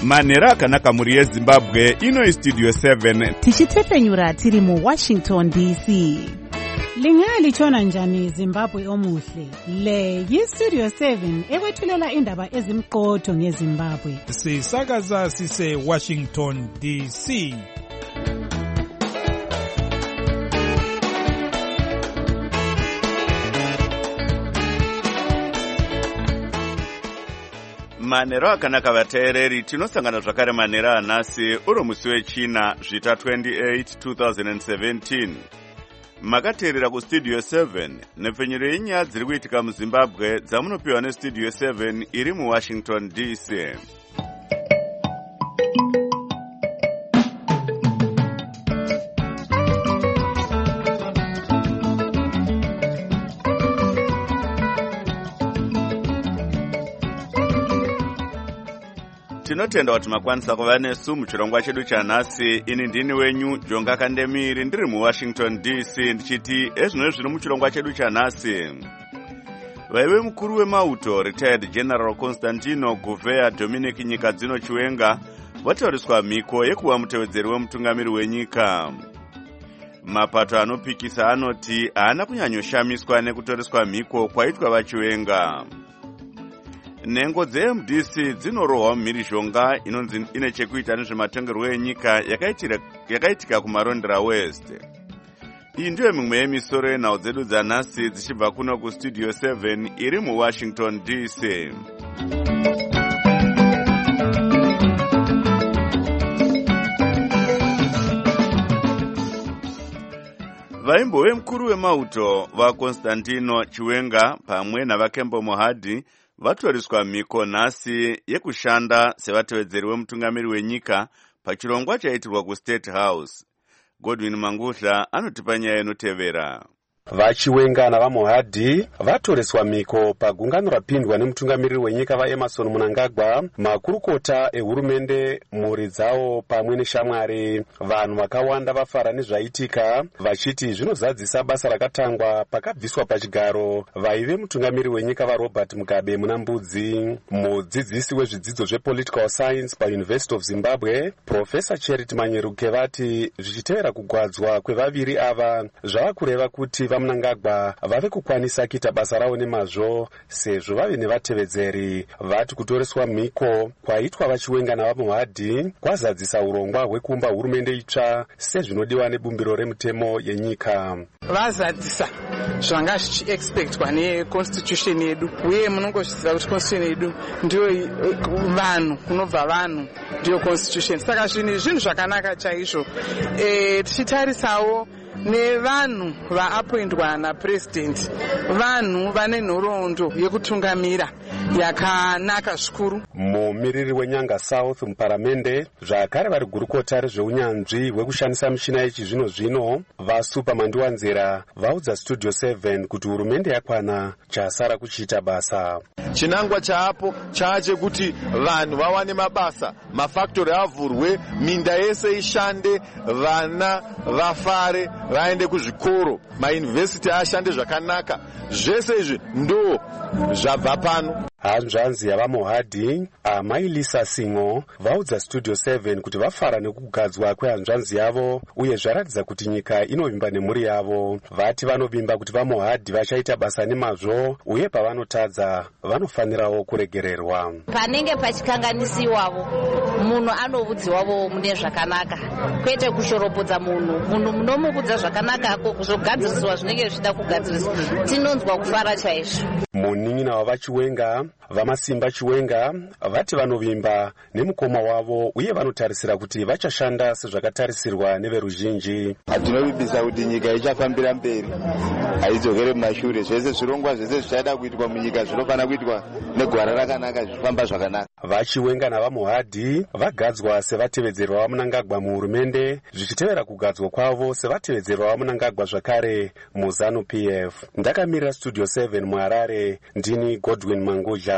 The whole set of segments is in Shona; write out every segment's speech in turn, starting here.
manhero akanaka muri yezimbabwe. Ino Studio 7 tichitepenyura tiri mu Washington DC. Lingalitshona njani Zimbabwe omuhle? Le yi-Studio 7 ekwethulela indaba ezimqotho ngeZimbabwe. Sisakaza sise Washington DC. manhero akanaka vateereri, tinosangana zvakare manhero anhasi uro musi wechina zvita 28 2017. Makateerera kustudio 7 nepfenyuro yenyaya dziri kuitika muZimbabwe dzamunopiwa nestudio 7 iri muWashington DC. Tinotenda kuti makwanisa kuva nesu muchirongwa chedu chanhasi. Ini ndini wenyu Jonga Kandemiri ndiri muWashington DC ndichiti ezvino zviri muchirongwa chedu chanhasi. Vaive mukuru wemauto retired General Constantino Gouveia Dominic Nyikadzino Chiwenga vatauriswa mhiko yekuva mutevedzeri wemutungamiri wenyika. Mapato anopikisa anoti haana kunyanyoshamiswa nekutoreswa mhiko kwaitwa vachiwenga. Nhengo dzeMDC dzinorohwa mumhirizhonga inonzi ine chekuita nezvematongerwo enyika yakaitika kumarondera West. Iyi ndiyo mimwe yemisoro yenhau dzedu dzanhasi dzichibva kuno kustudio 7 iri muWashington DC. Vaimbo vemukuru wemauto vaConstantino Chiwenga pamwe navaKembo Mohadi vatoriswa mhiko nhasi yekushanda sevatevedzeri wemutungamiri wenyika pachirongwa chaitirwa kuState House. Godwin Mangudla anotipa nyaya inotevera. Vachiwenga navaMohadi vatoreswa mhiko pagungano rapindwa nemutungamiriri wenyika vaEmerson Mnangagwa, makurukota ehurumende, mhuri dzavo pamwe neshamwari. Vanhu vakawanda vafara nezvaitika vachiti zvinozadzisa basa rakatangwa pakabviswa pachigaro vaive mutungamiriri wenyika vaRobert Mugabe Munambudzi. Mudzidzisi wezvidzidzo zvepolitical science paUniversity of Zimbabwe, Professor Charity Manyeruke vati zvichitevera kugwadzwa kwevaviri ava zvava kureva kuti Mnangagwa vave kukwanisa kuita basa ravo nemazvo sezvo vave nevatevedzeri. Vati kutoreswa mhiko kwaitwa Vachiwenga navaMohadi kwazadzisa urongwa hwekumba hurumende itsva sezvinodiwa nebumbiro remutemo yenyika. Vazadzisa zvanga zvichiexpectwa neconstitution yedu, uye munongozviziva kuti constitution yedu ndiyo vanhu, kunobva vanhu ndiyo constitution. Saka zvinhu zvakanaka chaizvo. Tichitarisawo nevanhu vaappointwa napresident, vanhu vane nhoroondo yekutungamira yakanaka zvikuru. Mumiriri weNyanga South muparamende zvakare vari gurukota rezveunyanzvi hwekushandisa michina yechizvino zvino vaSupermandiwanzira vaudza Studio 7 kuti hurumende yakwana chasara kuchiita basa. Chinangwa chaapo chaachekuti vanhu vawane mabasa, mafactory avhurwe, minda yese ishande, vana vafare, vaende kuzvikoro, mauniversity ashande zvakanaka. Zvese izvi ndo zvabva pano. Hanzvanzi yavaMohadi Amai Lisa Singo vaudza Studio 7 kuti vafara nekugadzwa kwehanzvanzi yavo uye zvaratidza kuti nyika inovimba nemhuri yavo. Vati vanovimba kuti vaMohadi vachaita basa nemazvo uye pavanotadza vanofanirawo kuregererwa. Panenge pachikanganisiwavo munhu anovudziwavo mune zvakanaka, kwete kushoropodza munhu munomuvudza zvakanaka kuzogadziriswa zvinenge zvichida kugadziriswa. Tinonzwa kufara chaizvo. Munin'ina wavaChiwenga Vamasimba Chiwenga vati vanovimba nemukoma wavo uye vanotarisira kuti vachashanda sezvakatarisirwa neveruzhinji. Tinovimbisa kuti nyika ichafambira mberi, haidzokere mumashure. Zvese zvirongwa zvese zvichada kuitwa munyika zvinofana kuitwa negwara rakanaka, zvifamba zvakanaka. Vachiwenga navaMohadi vagadzwa sevatevedzerwa vaMnangagwa muhurumende zvichitevera kugadzwa kwavo sevatevedzerwa vaMnangagwa zvakare muZanu PF. Ndakamirira Studio 7 muHarare, ndini Godwin Mangudla.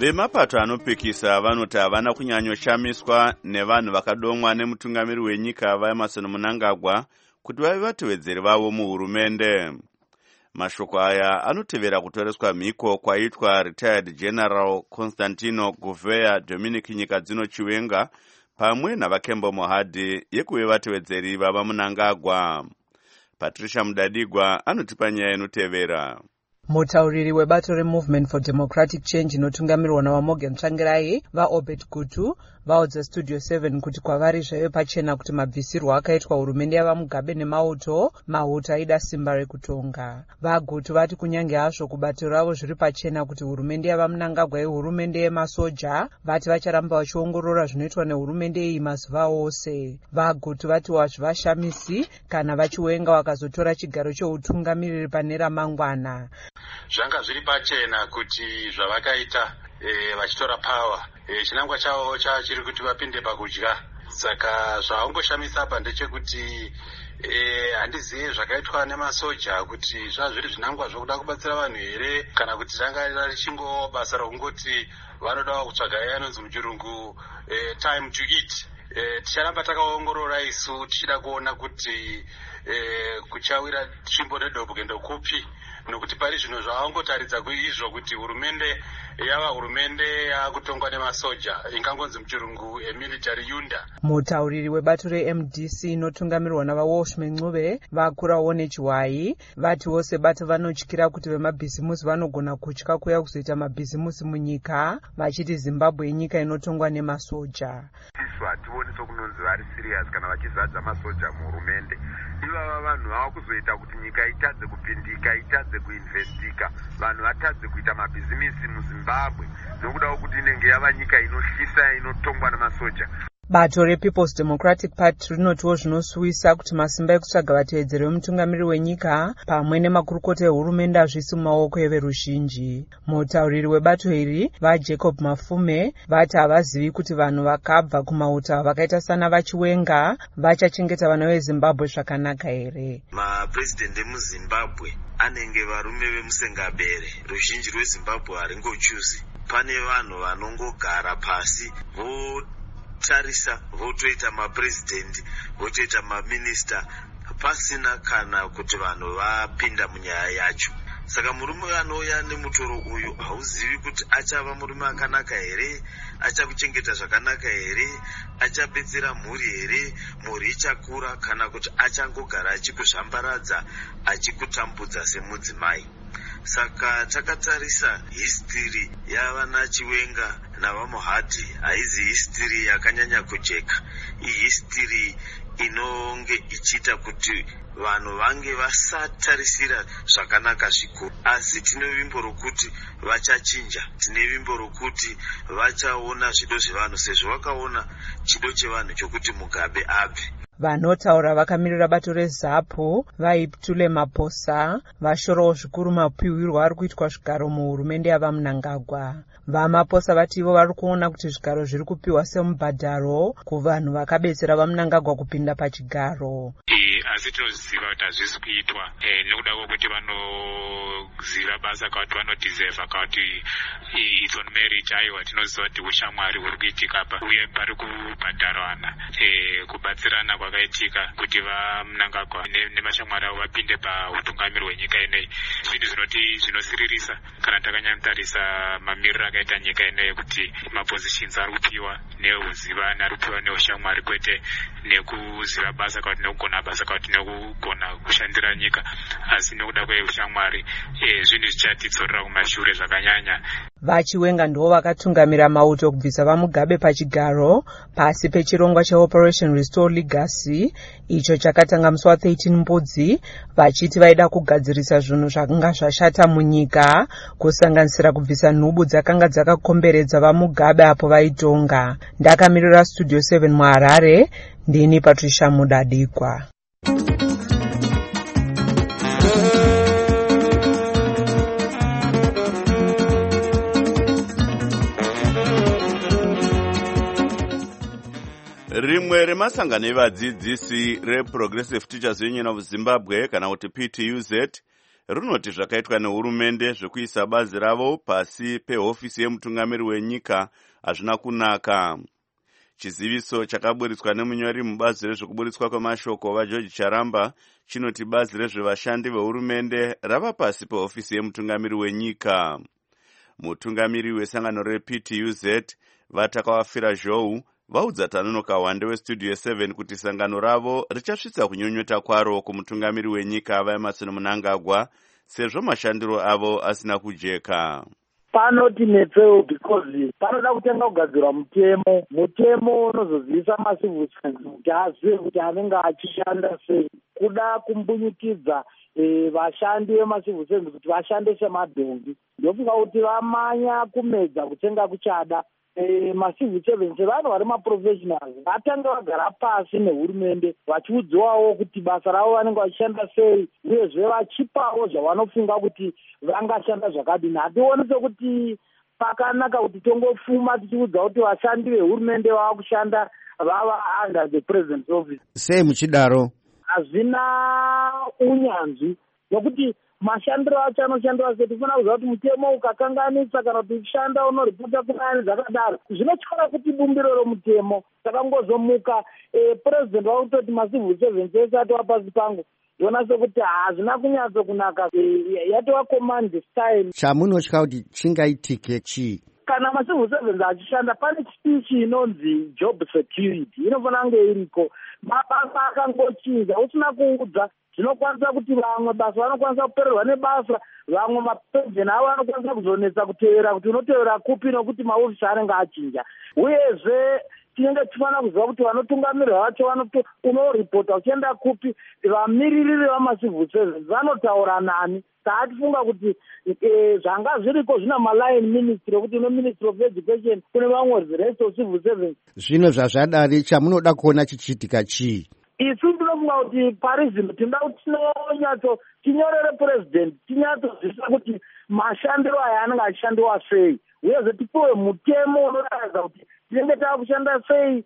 Vemapato anopikisa vanoti havana kunyanyoshamiswa nevanhu vakadomwa nemutungamiri wenyika vaEmmerson Mnangagwa kuti vave vatevedzeri vavo muhurumende. Mashoko aya anotevera kutoreswa mhiko kwaitwa retired General Constantino Gouveia Dominic Nyikadzino Chiwenga pamwe navaKembo Mohadi yekuve vatevedzeri vava Mnangagwa. Patricia Mudadigwa anotipa nyaya inotevera. Mutauriri webato reMovement for Democratic Change inotungamirwa naVaMorgan Tsvangirai vaObert Gutu vaudza Studio 7 kuti kwavari zvaive pachena kuti mabvisirwo akaitwa hurumende yavaMugabe nemauto aida simba rekutonga. VaGutu vati kunyange hazvo kubato ravo zviri pachena kuti hurumende yavaMnangagwa ihurumende yemasoja, vati vacharamba vachiongorora zvinoitwa nehurumende iyi mazuva ose. VaGutu vati hazvivashamisi kana vachiwenga vakazotora chigaro cheutungamiriri pane ramangwana. Zvanga zviri pachena kuti zvavakaita vachitora power chinangwa chavo chiri kuti vapinde pakudya. Saka zvaongoshamisa apa ndechekuti handizivi zvakaitwa nemasoja kuti zvazviri zvinangwa zvokuda kubatsira vanhu here kana kuti ranga richingo basa rokungoti vanoda kutsvaga anonzi muchirungu time to eat. Ticharamba takaongorora isu tichida kuona kuti kuchawira tsvimbo nedobwe ndokupi, nokuti pari zvino zvavangotaridza kuizvo kuti hurumende yava hurumende yakutongwa nemasoja ingangonzi muchirungu military unda. Mutauriri webato reMDC inotungamirwa navaWalshman Ncube vakurawo nechihwai vati vose bato vanotyira kuti vemabhizimusi vanogona kutya kuya kuzoita mabhizimusi munyika, vachiti Zimbabwe inyika inotongwa nemasoja. Isu hationi sokunonzi vari serious kana vachizadza masoja muhurumende. Ivava vanhu vava kuzoita kuti nyika itadze kupindika, itadze kuinvestika, vanhu vatadze kuita mabhizimisi muZimbabwe nokuda kuti inenge yava nyika inoshisa inotongwa nemasoja. Bato rePeople's Democratic Party rinotiwo zvinosuwisa kuti masimba ekutsvaga vatevedzeri vemutungamiriri wenyika pamwe nemakurukota ehurumende hazvisi mumaoko everuzhinji. Mutauriri webato iri vaJacob Mafume vati havazivi kuti vanhu vakabva kumauta vakaita sana vachiwenga vachachengeta vana veZimbabwe zvakanaka here. Mapresident emuZimbabwe anenge varume vemusengabere, ruzhinji rweZimbabwe haringochuzi. Pane vanhu vanongogara pasi tarisa votoita mapresident votoita maminista pasina kana kuti vanhu vapinda munyaya yacho. Saka murume anouya nemutoro uyu hauzivi kuti achava murume akanaka here, achakuchengeta zvakanaka here, achabetsera mhuri here, mhuri ichakura kana kuti achangogara achikuzvambaradza achikutambudza semudzimai. Saka takatarisa history yavana Chiwenga navaMohadi haizi history yakanyanya kujeka. History inonge ichiita kuti vanhu vange vasatarisira zvakanaka zvikuru. Asi tine vimbo rokuti vachachinja, tine vimbo rokuti vachaona zvido zvevanhu sezvo vakaona chido chevanhu chokuti Mugabe abve. Vanotaura vakamirira bato reZAPU vaIptule Maposa vashorowo zvikuru mapiwirwo ari kuitwa zvigaro muhurumende yavaMnangagwa. VaMaposa vati ivo vari kuona kuti zvigaro zviri kupiwa semubhadharo kuvanhu vakabetsera vaMnangagwa kupinda pachigaro. Asi tinoziva kuti hazvisi kuitwa nekuda kwokuti vanoziva basa kuti vanodhizevha kuti it's on merit. Aiwa, tinoziva kuti ushamwari huri kuitika apa uye pari kubhadharwana kubatsirana kwakaitika kuti vaMnangagwa nemashamwari avo vapinde pautungamiri hwenyika ineyi. Zvinhu zvinosiririsa kana takanyatarisa mamiriro akaita nyika ineyi kuti mapositions ari kupiwa neuziva ari kupiwa neushamwari kwete nekuziva basa kuti nekugona basa kuti nekugona kushandira nyika, asi nekuda kweushamwari zvinhu zvichatidzorera kumashure zvakanyanya. Vachiwenga ndivo vakatungamira mauto kubvisa vaMugabe pachigaro pasi pechirongwa cheOperation Restore Legacy icho chakatanga musi wa13 Mbudzi, vachiti vaida kugadzirisa zvinhu zvakanga zvashata munyika kusanganisira kubvisa nhubu dzakanga dzakakomberedza vaMugabe apo vaitonga. Ndakamirira Studio 7 muHarare, ndini Patricia Mudadigwa. Rimwe remasangano evadzidzisi reProgressive Teachers Union of Zimbabwe kana kuti PTUZ runoti zvakaitwa nehurumende zvekuisa bazi ravo pasi pehofisi yemutungamiri wenyika hazvina kunaka. Chiziviso chakaburitswa nemunyori mubazi rezvekuburitswa kwemashoko vaGeorge Charamba chinoti bazi rezvevashandi vehurumende rava pasi pehofisi yemutungamiri wenyika. Mutungamiri wesangano rePTUZ vatakawafira Zhou vaudza Tanonoka Wande weStudio 7 kuti sangano ravo richasvitsa kunyonyota kwaro kumutungamiri wenyika vaEmmerson Mnangagwa sezvo mashandiro avo asina kujeka. Panoti nepfeo because panoda kutenga kugadzirwa mutemo unozozivisa macivil servants kuti azive kuti anenge achishanda sei, kuda kumbunyikidza vashandi vemacivil servants kuti vashande semadhongi. Ndofunga kuti vamanya kumedza kutenga kuchada. Macivil servants vanhu vari maprofessionals vatanga vagara pasi nehurumende vachiudzwawo kuti basa ravo vanenge vachishanda sei, uyezve vachipawo zvavanofunga kuti vangashanda zvakadini. Hationi sekuti pakanaka kuti tongofuma tichiudza kuti vashandi vehurumende vava kushanda vava under the president's office. Sei muchidaro? Hazvina unyanzvi nokuti mashandiro acho anoshandira sei. Tifuna kuziva kuti mutemo ukakanganisa kana kuti uchishanda unoripota kunani zvakadaro zvinotyara kuti bumbiro romutemo. Saka ngozomuka president vakutoti macivil servants ese atova pasi pangu yona sekuti hazvina kunyatso kunaka, yatova command style. Chamunotya kuti chingaitike chii? Kana macivil servants achishanda pane chipichi inonzi job security inofanira kunge iriko. Mabasa akangochinja usina kuudza zvinokwanisa kuti vamwe basa vanokwanisa kupererwa nebasa, vamwe mapension avo vanokwanisa kuzonetsa kutevera kuti unotevera kupi nokuti maofisi anenge achinja. Uyezve tinenge tifanira kuziva kuti vanotungamirira vacho unoripota uchienda kupi, vamiririri vamacivil servants vanotaura nani. Taatifunga kuti zvanga zviriko zvina maline ministry okuti ino ministry of education kune vamwe rest of civil servants. Zvino zvazvadari chamunoda kuona chichiitika chii? Isu ndinofunga kuti parizino tinoda kuti tinonyatso tinyorere president tinyatsozivisa kuti mashandiro aya anenge achishandiwa sei, uyezve tipiwe mutemo unoratidza kuti tinenge taakushanda sei,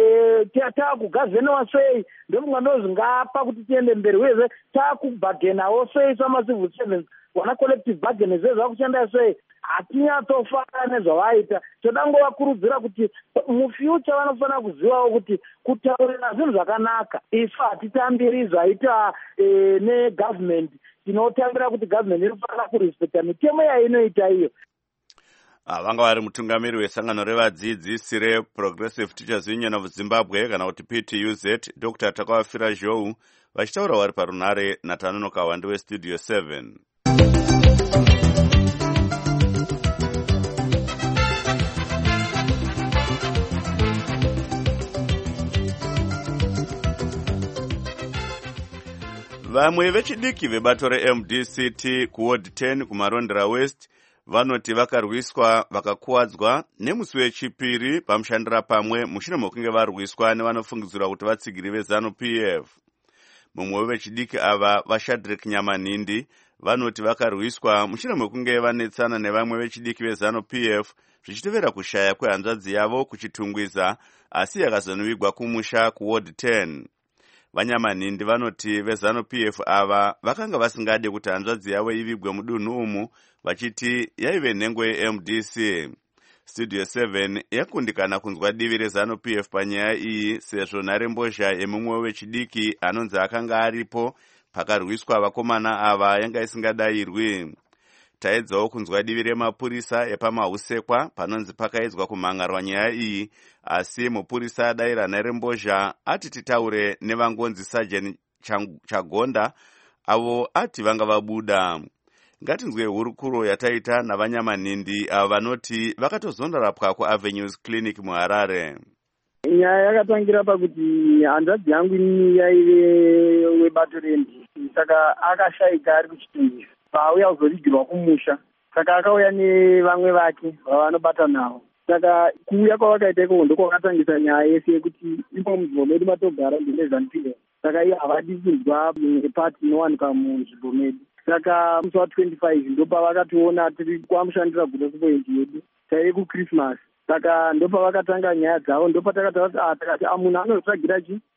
taakugavheniwa sei. Ndofunga ndozvingapa kuti tiende mberi, uyezve taakubhagenawo sei samacivil servants, wana collective bargaining zvezva kushanda sei. Hatinyatsofanira nezvavaita, toda ngovakurudzira kuti mufuture vanofanira kuzivawo kuti kutaurira zvinhu zvakanaka. Isu hatitambiri zvaita negovernment, tinotambira kuti government inofanira kurespekta mitemo yainoita iyo. Vanga vari mutungamiri wesangano revadzidzi reProgressive Teachers Union of Zimbabwe kana kuti PTUZ Dr. Takawafira Zhou vachitaura vari parunare naTanonoka Wande weStudio 7. Vamwe vechidiki vebato reMDCT kuward 10 kumarondera West vanoti vakarwiswa vakakuwadzwa nemusi wechipiri pamushandira pamwe mushure mokunge varwiswa nevanofungidzirwa kuti vatsigiri veZANU-PF. Mumwe wevechidiki ava vaShadrack Nyamanindi vanoti vakarwiswa mushure mokunge vanetsana nevamwe vechidiki veZANU-PF zvichitevera kushaya kwehanzvadzi yavo kuchitungwiza asi yakazonuvigwa kumusha kuward 10. Vanyamanindi vanoti veZANU-PF ava vakanga vasingade kuti hanzvadzi yavo ivigwe mudunhu umu vachiti yaive nhengo yeMDC. Studio 7 yakundikana kunzwa divi reZANU-PF panyaya iyi sezvo nharembozha yemumwe wechidiki anonzi akanga aripo pakarwiswa vakomana ava yanga isingadayirwi. Taedzawo kunzwa divi remapurisa epamahusekwa panonzi pakaidzwa kumhangarwa nyaya iyi, asi mupurisa adayira nharembozha ati titaure nevangonzi Sergeant Chagonda avo ati vanga vabuda. Ngatinzwe hurukuro yataita naVanyamanindi ava vanoti vakatozondorapwa kuAvenues Clinic muHarare. Nyaya yakatangira pakuti hanzvadzi yangu ini yaive webato reMDC, saka akashayika ari kuchitungisa pauya kuzorigirwa kumusha, saka akauya nevamwe vake vavanobata navo. Saka kuuya kwavakaita ikoko ndokwakatangisa nyaya yese yekuti ipo munzvimbo medu matogara ndine ZANU-PF, saka iye havadi kunzwa pati inowanikwa munzvimbo medu. Saka musi wa25 ndopavakationa tiri kwamushandira Good Point yedu taive kuChristmas, saka ndopavakatanga nyaya dzavo, ndopatakati munhu anotsvagira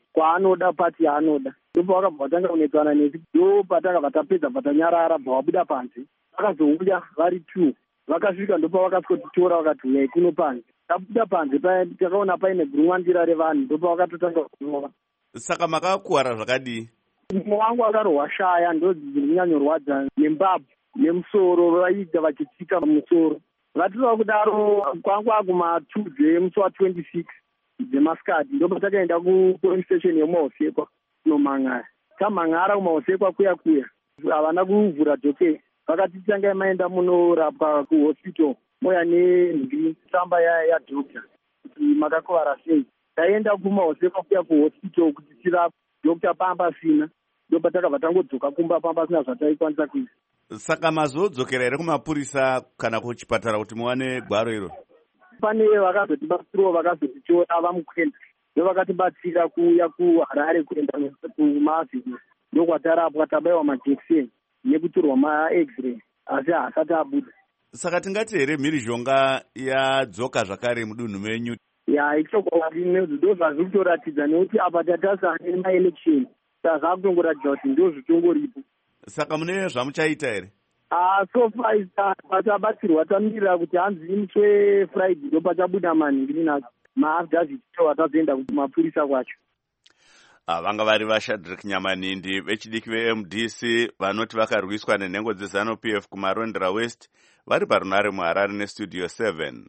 kwaanoda pati yaanoda. Ndipo vakabva vatanga kunetsana nesi, ndo patakabva tapedza patanyarara bva vabuda panze. Vakazouya vari 2 vakasvika ndopa vakasikotitora vakati uyai kuno panze. Tabuda panze takaona paine gurumwandira revanhu ndopa vakatotanga kunova. Saka makakuwara zvakadii? Mumwe wangu akarwa shaya ndodzi dziri kunyanyorwadza nembabvu nemusoro vaida vachitsika musoro. Vatirwa kudaro kwangu aguma 2 dzemusi wa26 dzemasikati ndopa takaenda kupolice station yemumaosekwa kunomang'ara. Tamhang'ara kumaosekwa kuya havana kuvhura dhoke. Vakati tangai maenda munorapwa kuhospital moya nenhumbi tsamba yadhokta kuti makakuvara sei. Taenda kumaosekwa kuya kuhospital kuti tirapwe. Dhokuta pamba sina, ndopa takabva tangodzoka kumba pamba sina zvataikwanisa kuita. Saka mazodzokera here kumapurisa kana kuchipatara kuti muwane gwaro iro? Pane vakazotibatsirawo vakazotitora vamukwenda ndovakatibatsira kuya kuHarare kuenda kumavhini ndokwatarapwa tabayiwa majekiseni nekutorwa ma-x-ray asi haasati abuda. Saka tingati here mhirizhonga yadzoka zvakare mudunhu menyu? Ya ichokwadi ndo zvazviri kutoratidza nekuti apa tatasana nemaelection saka kutongoratidza kuti ndo zvitongoripo. Saka mune zvamuchaita here? So far patabatsirwa tamirira kuti hanzi musi weFriday ndo pachabuda manhingiri nacho maafdazit watazoenda kumapurisa kwacho. Vanga vari vaShadrack Nyamanindi vechidiki veMDC vanoti vakarwiswa nenhengo dzeZANU-PF kumarondera West vari parunare muHarare nestudio 7.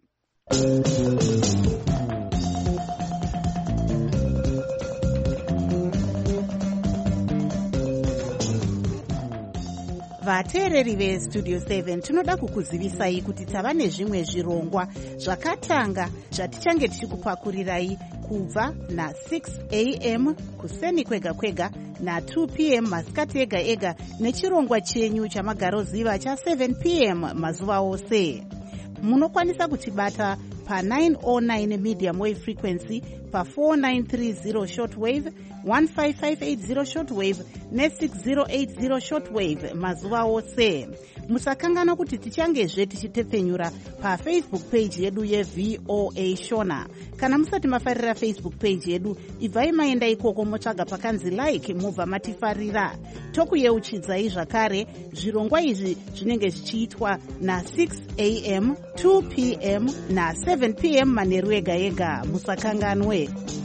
Vateereri vestudio 7 tinoda kukuzivisai kuti tava nezvimwe zvirongwa zvakatanga zvatichange tichikupakurirai kubva na6 am kuseni kwega kwega na2 pm masikati ega ega nechirongwa chenyu chamagaroziva cha7 pm mazuva ose. Munokwanisa kutibata pa909 medium wave frequency, pa4930 shortwave, 15580 shortwave ne6080 shortwave mazuva ose. Musakangana kuti tichangezve tichitepfenyura pafacebook page yedu yeVOA Shona. Kana musati mafarira Facebook page yedu, ibvai maenda ikoko motsvaga pakanzi like mubva matifarira. Tokuyeuchidzai zvakare zvirongwa izvi zvinenge zvichiitwa na6 am, 2 pm na7 pm manheru ega ega. Musakanganwe.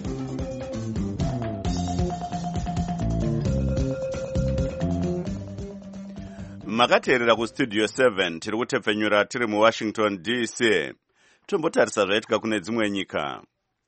Makateerera kustudio 7 tiri kutepfenyura tiri muWashington DC. Tombotarisa zvaitika kune dzimwe nyika.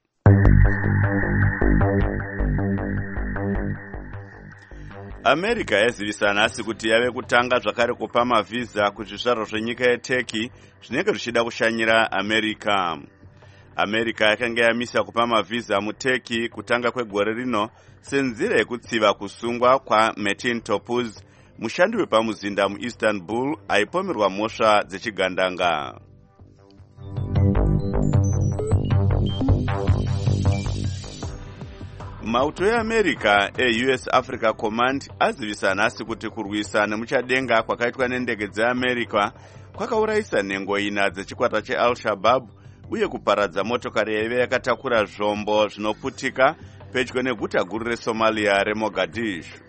America yazivisa nhasi kuti yave kutanga zvakare kupa mavhiza kuzvizvarwa zvenyika yeTurkey zvinenge zvichida kushanyira America. America yakanga yamisa kupa mavhiza muTurkey kutanga kwegore rino senzira yekutsiva kusungwa kwaMetin Topuz, mushandi wepamuzinda muIstanbul aipomerwa mhosva dzechigandanga. Mauto eAmerica eUS Africa Command azivisa nhasi kuti kurwisa nemuchadenga kwakaitwa nendege dzeAmerica kwakaurayisa nhengo 4 dzechikwata cheAl-Shabaab uye kuparadza motokari yaive yakatakura zvombo zvinoputika pedyo neguta guru reSomalia reMogadishu.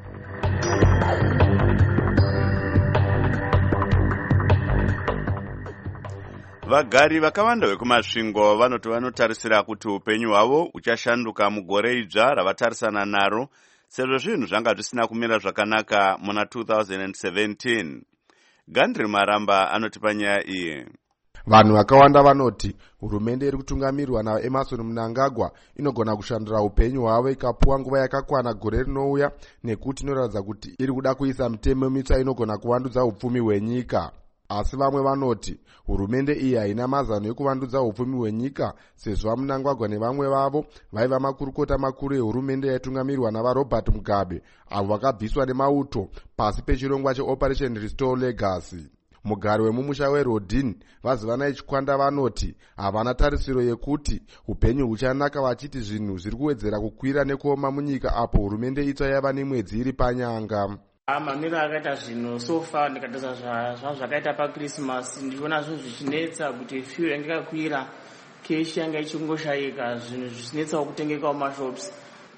Vagari vakawanda vekumasvingo vanoti vanotarisira kuti upenyu hwavo uchashanduka mugore idzva ravatarisana naro sezvo zvinhu zvanga zvisina kumira zvakanaka muna 2017. Gandri Maramba anotipa nyaya iyi. Vanhu vakawanda vanoti hurumende iri kutungamirwa naEmerson Mnangagwa inogona kushandura upenyu hwavo ikapuwa nguva yakakwana gore rinouya, nekuti inoratidza kuti iri kuda kuisa mitemo mitsva inogona kuvandudza upfumi hwenyika. Asi vamwe vanoti hurumende iyi haina mazano ekuvandudza upfumi hwenyika sezvo Mnangagwa nevamwe vavo vaiva makurukota makuru ehurumende yaitungamirwa navaRobert Mugabe avo vakabviswa nemauto pasi pechirongwa cheOperation Restore Legacy. Mugari wemumusha weRodin Vazivanai Chikwanda vanoti havana tarisiro yekuti upenyu huchanaka, vachiti zvinhu zviri kuwedzera kukwira nekuoma munyika apo hurumende itsva yava nemwedzi iri panyanga. Mamiro akaita zvinhu sofa ndikataza zvakaita paChristmas ndiona zvinhu zvichinetsa kuti fuel yange yakwira, keshi yanga ichingoshaika, zvinhu zvichinetsawo kutengekawo mashops.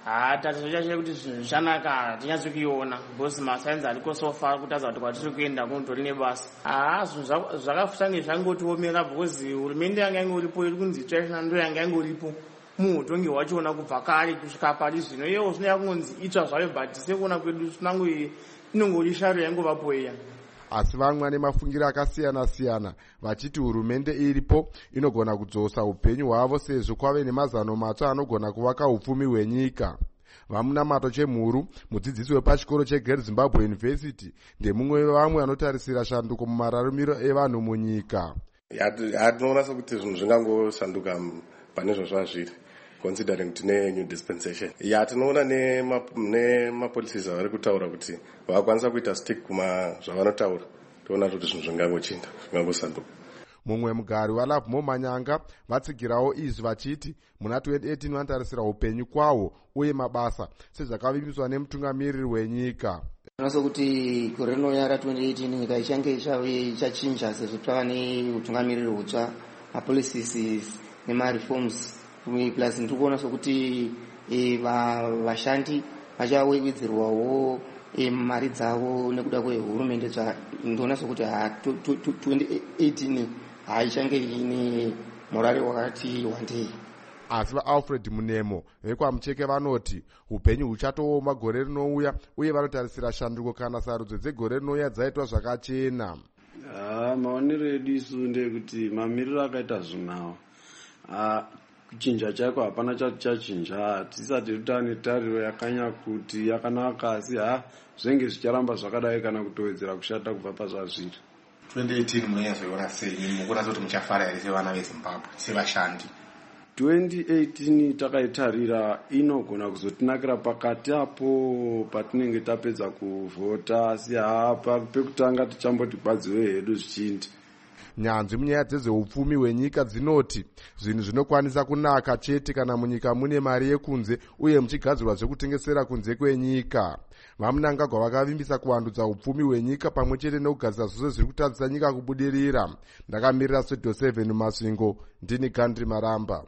tatizo chacho kuti zvinhu zvichakanaka tinyatsokuiona because masainzi ariko sofa kutaridza kuti kwatiri kuenda kunotori nebasa. Zvinhu zvakafuta zvangotiomerera because hurumende yanga inge uripo iri kunzi itsvaishana ndo yanga inge uripo muutongi hwachiona kubva kare kusvika pari zvino. Iyewo zvinoya kunonzi itsva zvayo but sekuona kwedu zvinango inongori sharo yaingovapo iya. Asi vamwe vane mafungiro akasiyana-siyana vachiti hurumende iripo inogona kudzosa upenyu hwavo sezvo kwave nemazano matsva anogona kuvaka upfumi hwenyika. Vamunamato Chemhuru, mudzidzisi wepachikoro cheGirl Zimbabwe University, ndemumwe wevamwe vanotarisira shanduko mumararamiro evanhu munyika. Tinoona sekuti zvinhu zvingangoshanduka pane zvazviri considering tine new dispensation. Tinoona nemapolicies avari kutaura kuti vakwanisa kuita stick kuma zvavanotaura. Toona kuti zvinhu zvingangochinda, zvingangosanduka. Mumwe mugari waLabmo Manyanga vatsigirawo izvi vachiti muna 2018 vanotarisira upenyu kwawo uye mabasa sezvakavimbiswa nemutungamiriri wenyika. Tinoona kuti gore rinouya ra2018 nyika ichange ichachinja sezvo tava neutungamiriri hutsva, mapolicies nemareforms. Plus ndiri kuona sokuti vashandi vachawedzerwawo mari dzavo nekuda kwehurumende. Ndinoona sokuti 2018 haichange ine morare wakati wandei. Asi vaAlfred Munemo vekwaMucheke vanoti upenyu huchatooma gore rinouya uye vanotarisira shanduko kana sarudzo dzegore rinouya dzaitwa zvakachena. Maonero edu isu ndekuti mamiriro akaita zvinawo kuchinja chaiko hapana chachinja. Tisati tane tariro yakanya kuti yakanaka asi zvenge zvicharamba zvakadai kana kutowedzera kushata kubva pazvazviri. 2018 munonyatsoiona sei? Mukuona kuti muchafara here sevana veZimbabwe sevashandi? 2018 takaitarira inogona kuzotinakira pakati apo patinenge tapedza kuvhota, asi pekutanga tichamboti kwadziwe hedu zvichindi. Nyanzvi munyaya dzezveupfumi hwenyika dzinoti zvinhu zvinokwanisa kunaka chete kana munyika mune mari yekunze uye muchigadzirwa zvekutengesera kunze kwenyika. Vamunangagwa vakavimbisa kuvandudza upfumi hwenyika pamwe chete nekugadzira zvose zviri kutadzisa nyika kubudirira. Ndakamirira Studio 7 Masvingo, ndini Gandhi Maramba.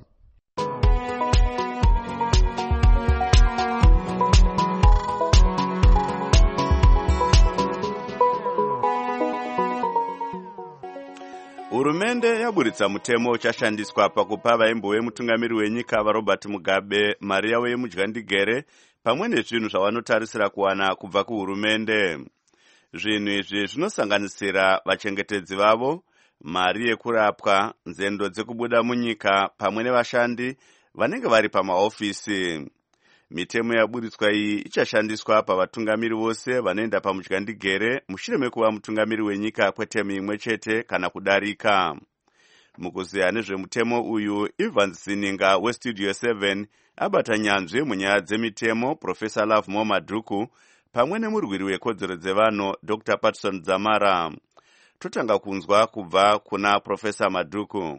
Hurumende yaburitsa mutemo uchashandiswa pakupa vaimbowe mutungamiriri wenyika vaRobert Mugabe mari yavo yemudyandigere pamwe nezvinhu zvavanotarisira kuwana kubva kuhurumende. Zvinhu izvi zvinosanganisira vachengetedzi vavo, mari yekurapwa, nzendo dzekubuda munyika pamwe nevashandi vanenge vari pamahofisi. Mitemo yaburitswa iyi ichashandiswa pavatungamiri vose vanoenda pamudyandigere mushure mekuva mutungamiri wenyika kwetemu imwe chete kana kudarika. Mukuziya nezvemutemo uyu, Evans Sininga weStudio 7 abata nyanzvi munyaya dzemitemo Professor Lovemore Madhuku pamwe nemurwiri wekodzero dzevanhu Dr. Patson Dzamara. Totanga kunzwa kubva kuna Professor Madhuku.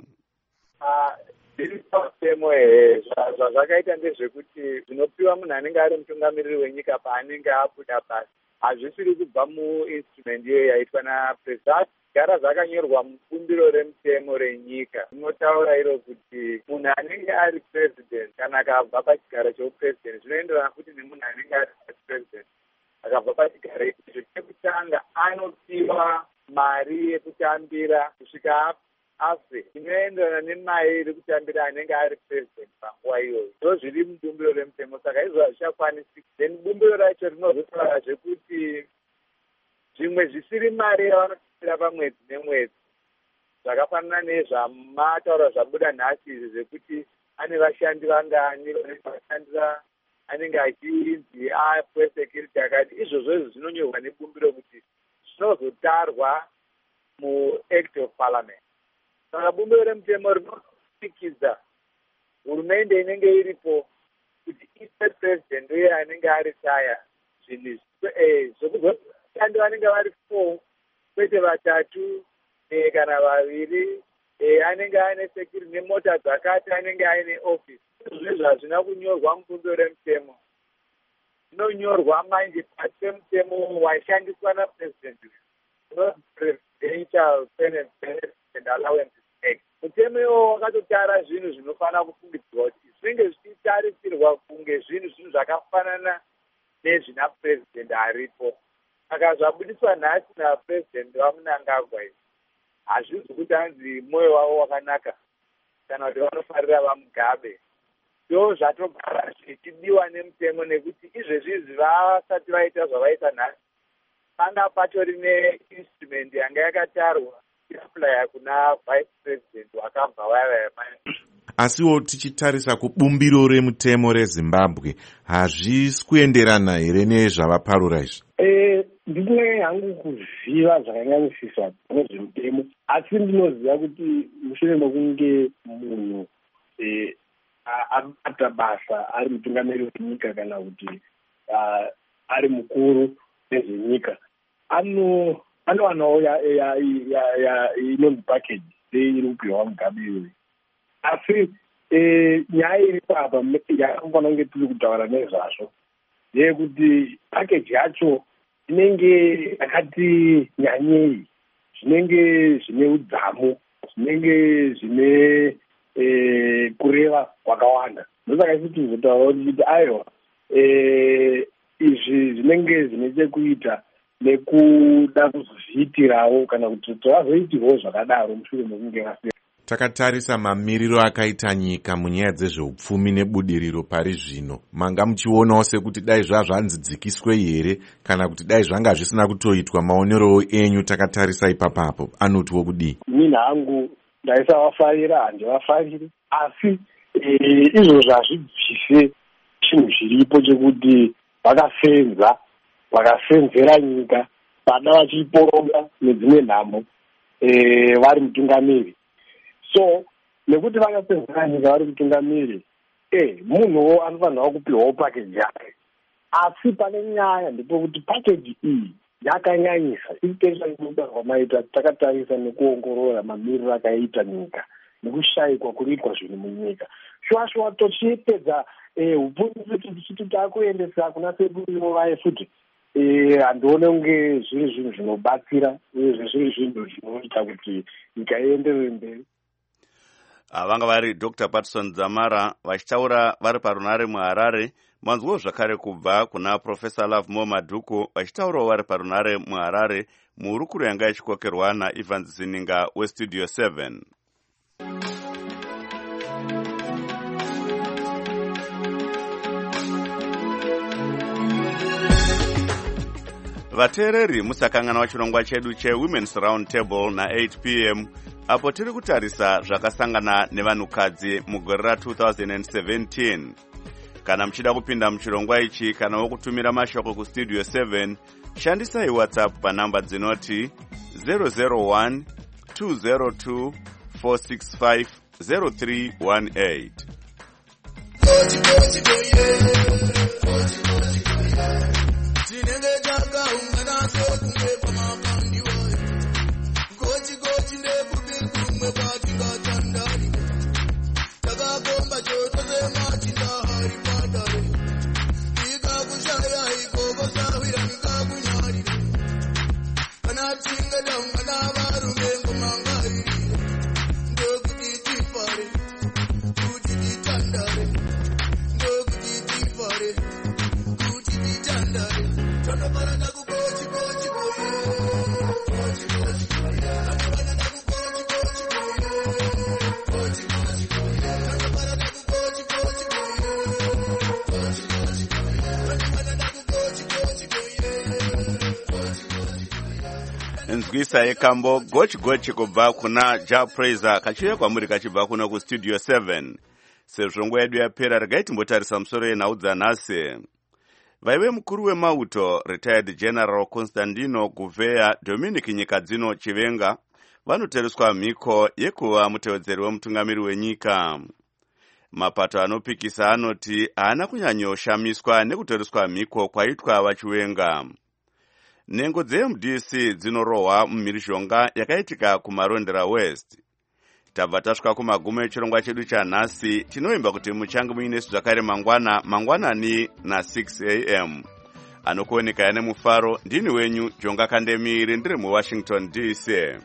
Mitemo zvazvakaita ndezvekuti zvinopiwa munhu anenge ari mutungamiriri wenyika paanenge abuda pasi hazvisiri kubva muinstrument iyo yaitwa napresident. Gara zvakanyorwa mubumbiro remutemo renyika. Zvinotaura iro kuti munhu anenge ari president kana akabva pachigaro cheupresident zvinoenderana kuti nemunhu anenge ari president akabva pachigaro icho chekutanga anopiwa mari yekutambira kusvika afe inoenderana nemari iri kutambira anenge ari president panguva iyoyo. Ndo zviri mubumbiro remutemo, saka izvo hazvichakwanisi. Then bumbiro racho rinozotaura zvekuti zvimwe zvisiri mari yavanotambira pamwedzi nemwedzi zvakafanana nezvamataura zvabuda nhasi izvi zvekuti ane vashandi vangani vashandira anenge achinzi ape security akati, izvozvo izvi zvinonyorwa nebumbiro kuti zvinozotarwa muact of parliament. Saka bumbiro remutemo rinonikidza hurumende inenge iripo kuti ipe president uye anenge ari taya zvinhu zvekuzoshandi vanenge vari 4 kwete 3 kana 2 anenge aine security nemota dzakati anenge aine office. Izvozvo hazvina kunyorwa mubumbiro remutemo. Inonyorwa manje pasi pemutemo washandiswa napresident presidential benefits and allowances act. Mutemo iwo wakatotara zvinhu zvinofanira kufungidzwa kuti zvinenge zvichiita zvinotarisirwa kunge zvinhu zvakafanana nezvina purezidendi aripo. Saka zvabudiswa nhasi napurezidendi vaMnangagwa izvi hazvizi kuti hanzi mwoyo wavo wakanaka kana kuti vanofarira vaMugabe. Ndo zvatogara zvichidiwa nemutemo, nekuti izvezvi vasati vaita zvavaita nhasi panga patori neinstrument yanga yakatarwa iaplya kuna vice president wakabva vaya. Asiwo tichitarisa kubumbiro remutemo reZimbabwe hazvisi kuenderana here nezvavaparura izvi? Ndine hangu kuziva zvakanyanyisisa nezvemutemo, asi ndinoziva kuti mushure mekunge munhu abata basa ari mutungamiri wenyika kana kuti ari mukuru wezvenyika anowanawo inonzi package iri kupiwa Mugabe iyoyi. Asi nyaya iri papa yakafanira kunge tiri kutaura nezvazvo ndeyekuti package yacho inenge yakati nyanyei, zvinenge zvine udzamu, zvinenge zvine kureva kwakawanda. Ndosaka isi tizotaura kuti aiwa izvi zvinenge zvine chekuita nekuda kuzozviitirawo kana kuti tovazoitirwo zvakadaro mushure mekunge vasina. Takatarisa mamiriro akaita nyika munyaya dzezveupfumi nebudiriro pari zvino, manga muchionawo sekuti dai zvazvanzidzikiswe here kana kuti dai zvanga zvisina kutoitwa? Maonerowo enyu takatarisa ipapapo anotiwo kudii? Mini hangu ndaisavafarira handivafariri, asi izvozvo hazvibvise chinhu zviripo chekuti vakasenzera nyika vada vachiiporonga nedzimwe nhamo vari mutungamiri. So nekuti vakasenzera nyika vari mutungamiri, munhuwo anofanirwa kupiwawo pakeji yake. Asi pane nyaya ndepekuti pakeji iyi yakanyanyisa ikutoisa nekuda kwamaita takatarisa nekuongorora mamiriro akaita nyika nekushayikwa kuriitwa zvinhu munyika. Shwa tochipedza upfumi tichiti takuendesa kuna sekuru vaye futi handione kunge zviri zvinhu zvinobatsira uyezve zviri zvinhu zvinoita kuti nyika ienderere mberi. Vanga vari Dr. Patson Dzamara vachitaura vari parunare muHarare. Manzwo zvakare kubva kuna Professor Love Mo Madhuku vachitaurawo vari parunare muHarare muhurukuro yanga ichikokerwa naIvans Zininga weStudio 7. Vateereri musakangana wachirongwa chedu cheWomen's Round Table na8 p.m. apo tiri kutarisa zvakasangana nevanhukadzi mugore ra2017. Kana muchida kupinda muchirongwa ichi kana wokutumira mashoko kuStudio 7, shandisai WhatsApp panhamba dzinoti 001 202 465 0318. Nzwisa yekambo gochi kubva kuna Japraiser kachiuya kwamuri kachibva kuno kuStudio 7. Sezvo nguva yedu yapera, regai timbotarisa musoro yenhau dzanhasi. Vaive mukuru wemauto retired General Constantino Gouveia Dominic Nyikadzino Chivenga vanotereswa mhiko yekuva mutevedzeri wemutungamiri wenyika. Mapato anopikisa anoti haana kunyanyoshamiswa nekutereswa mhiko kwaitwa vachivenga. Nhengo dzeMDC dzinorohwa mumhirizhonga yakaitika kumarondera West. Tabva tasvika kumagumo echirongwa chedu chanhasi. Tinoimba kuti muchange muinesu zvakare mangwanani na6 a.m. Anokuoneka yane mufaro. Ndini wenyu Jonga Kandemiri, ndiri muWashington DC.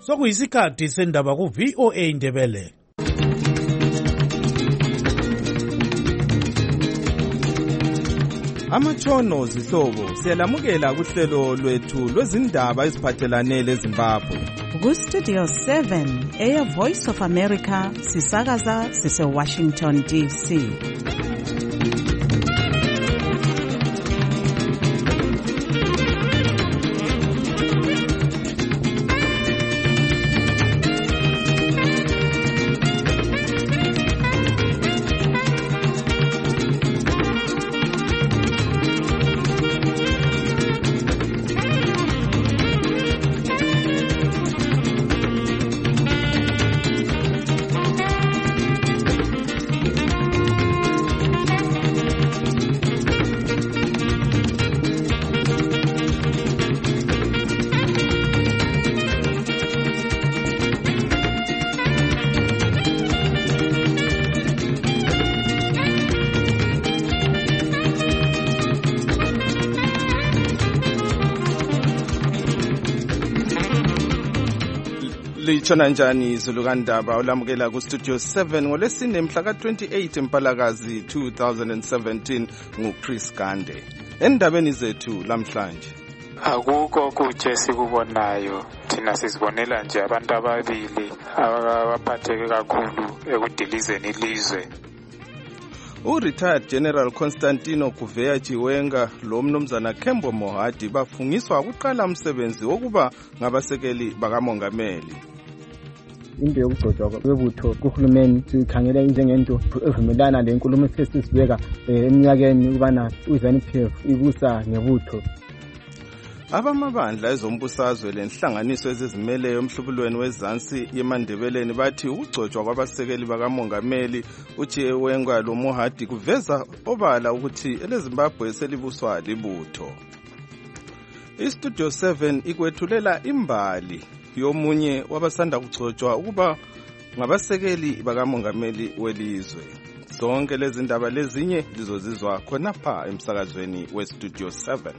sokuyisikhathi sendaba ku-VOA Indebele. Amatshono zihlobo siyalamukela kuhlelo lwethu lwezindaba eziphathelane leZimbabwe. Ku-Studio 7 Air Voice of America sisakaza sise-Washington DC. Litshona njani izulu kandaba olamukela ku-Studio 7 ngolesine mhla ka-28 Mpalakazi 2017 nguChris Gande. Endabeni zethu lamhlanje, akukho kutshe sikubonayo, thina sizibonela nje abantu ababili abaphatheke kakhulu ekudilizeni ilizwe. U-Retired General Constantino Kuveya Chiwenga lo mnumzana Kembo Mohadi bafungiswa ukuqala umsebenzi wokuba ngabasekeli bakamongameli. Into yokugcotshwa kwebutho kuhulumeni sikhangela njengento evumelana lenkulumo esisibeka eminyakeni ukubana uZANU-PF ibusa ngebutho. Abamabandla ezombusazwe lenhlanganiso ezizimeleyo emhlubulweni wezansi yemandebeleni bathi ukugcotshwa kwabasekeli bakamongameli uChiwenga lo Mohadi kuveza obala ukuthi eleZimbabwe selibuswa libutho. I-Studio 7 ikwethulela imbali yomunye wabasanda kugcotshwa ukuba ngabasekeli bakamongameli welizwe. Zonke lezi ndaba lezinye lizozizwa khonapha emsakazweni we-Studio 7.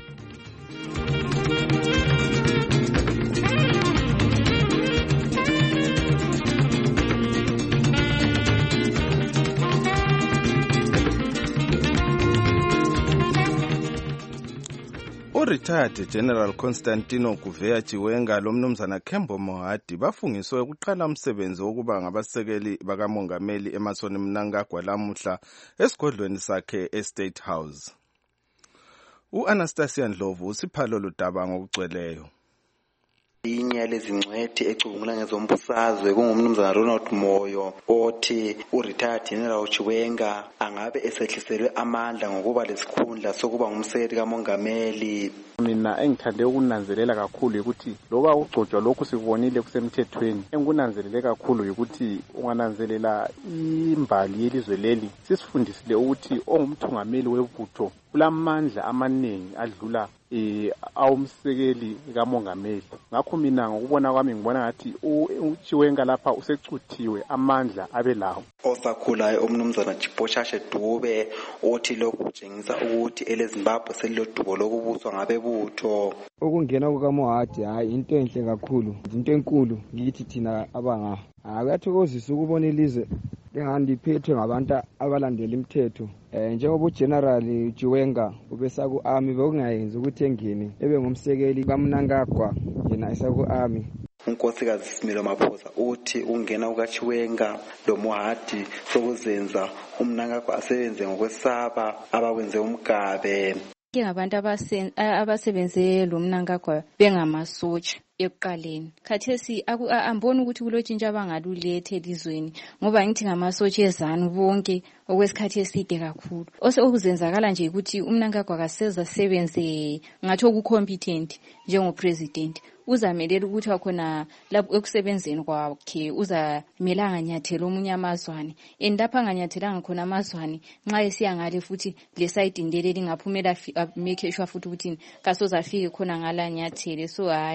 U-Retired General Constantino Kuveya Chiwenga lo mnumzana Kembo Mohadi bafungiswe ukuqala umsebenzi wokuba ngabasekeli bakamongameli Emmerson Mnangagwa lamuhla esigodlweni sakhe eState House. U-Anastasia Ndlovu usiphalo ludaba ngokugcweleyo. Inye lezingcwethi ecubungula ngezombusazwe kungumnumzana Ronald Moyo othi u-Retired General Chiwenga angabe esehliselwe amandla ngokuba lesikhundla sokuba ngumsekeli kamongameli. Mina engithande ukunanzelela kakhulu ukuthi loba ugcotshwa lokhu sikubonile kusemthethweni, engunanzelele kakhulu ukuthi ungananzelela imbali yelizwe leli sisifundisile ukuthi ongumthungameli webutho kulamandla amaningi adlula awumsekeli kamongameli. Ngakho mina ngokubona kwami ngibona ngathi uChiwenga lapha usecuthiwe amandla abelawo. Osakhulayo umnumzana Chiposhashe Dube othi lokhu kutshengisa ukuthi eleZimbabwe selilodubo lokubuswa ngabebutho. Ukungena kukaMohadi hayi into enhle kakhulu, into enkulu ngithi thina abanga. Kuyathokozisa ukubona ilizwe lengani liphethwe ngabantu abalandela imithetho. Njengoba uGeneral Chiwenga ubesaku army bekungayenzi ukuthi engene ebe ngumsekeli kaMnangagwa yena esaku army. uNkosikazi Similo Maphosa uthi ungena kukaChiwenga lo Mohadi sokuzenza uMnangagwa asebenze ngokwesaba abakwenze umgabe. Ngabantu abasebenze lo Mnangagwa bengamasotsha ekuqaleni. Khathesi ambona ukuthi kulotshintsha abangalulethe elizweni ngoba ngithi ngamasotsha eZANU bonke okwesikhathi eside kakhulu. Okuzenzakala nje ukuthi uMnangagwa kaseza sebenze ngathi okucompetent njengopresident. Uzamelela ukuthi wakhona lapho ekusebenzeni kwakhe uzamelanga nyathelo omunye amazwane endapha anganyathelanga khona amazwane nxa esiya ngale futhi le side indeleli ngaphumela make sure futhi ukuthi kasozafike khona ngala nyathele. So hayi khona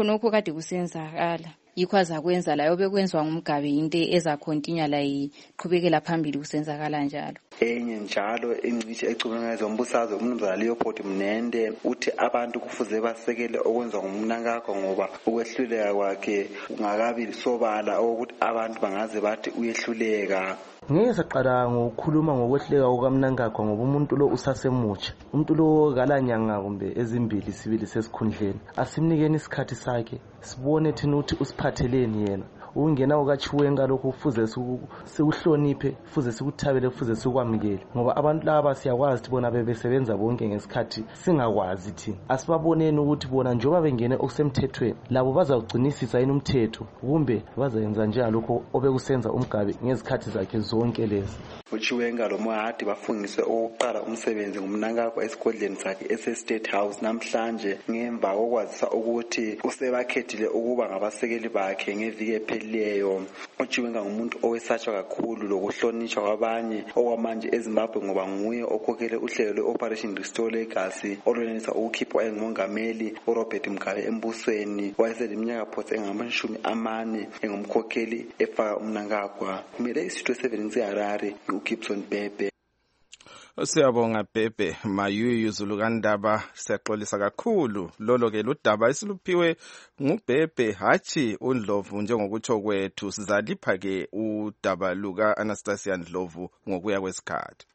khonokho kade kusenzakala yikho azakwenza layo bekwenziwa ngumgabe into ezakhontinya la iqhubekela phambili kusenzakala njalo. Enye njalo ingcishi ecubungana zombusazwe umnumzana Leopold Mnende uthi abantu kufuze basekele okwenziwa ngumnankagwa ngoba ukwehluleka kwakhe ungakabi sobala ukuthi abantu bangaze bathi uyehluleka. Ngeke saqala ngokukhuluma ngokwehluleka kukaMnangagwa ngoba umuntu lo usasemutsha. Umuntu lo kalanyanga kumbe ezimbili sibili sesikhundleni. Asimnikeni isikhathi sakhe. Sibone thina ukuthi usiphatheleni yena. Ungena ukaChiwenga lokho kufuze sikuhloniphe, fuze sikuthabele, fuze sikwamukele ngoba abantu laba siyakwazi ukuthi bona bebesebenza bonke ngesikhathi singakwazi thina. Asibaboneni ukuthi bona njoba bengene okusemthethweni labo bazawugcinisisa yini umthetho kumbe bazayenza njengalokho obekusenza umgabe ngezikhathi zakhe zonke lezi. uChiwenga loMohadi bafungiswe ukuqala umsebenzi ngumnankagwa esigodleni sakhe ese-State House namhlanje ngemva kokwazisa ukuthi usebakhethile ukuba ngabasekeli bakhe ngeviki ephelileyo. uChiwenga ngumuntu owesatshwa kakhulu lokuhlonishwa kwabanye okwamanje eZimbabwe ngoba nguye okhokhele uhlelo lwe-Operation Restore Legacy olwenelisa ukukhiphwa engumongameli uRobert Mugabe embusweni wayeseleminyaka phose engama-40 engumkhokheli efaka umnankagwa. Kumele iStudio 7 eHarare uGibson Bhebhe. Siyabonga Bhebhe Mayuyu Zulu kaNdaba, siyaxolisa kakhulu lolo ke ludaba esiluphiwe nguBhebhe hathi uNdlovu njengokutsho kwethu. Sizalipha ke udaba luka Anastasia Ndlovu ngokuya kwesikhathi.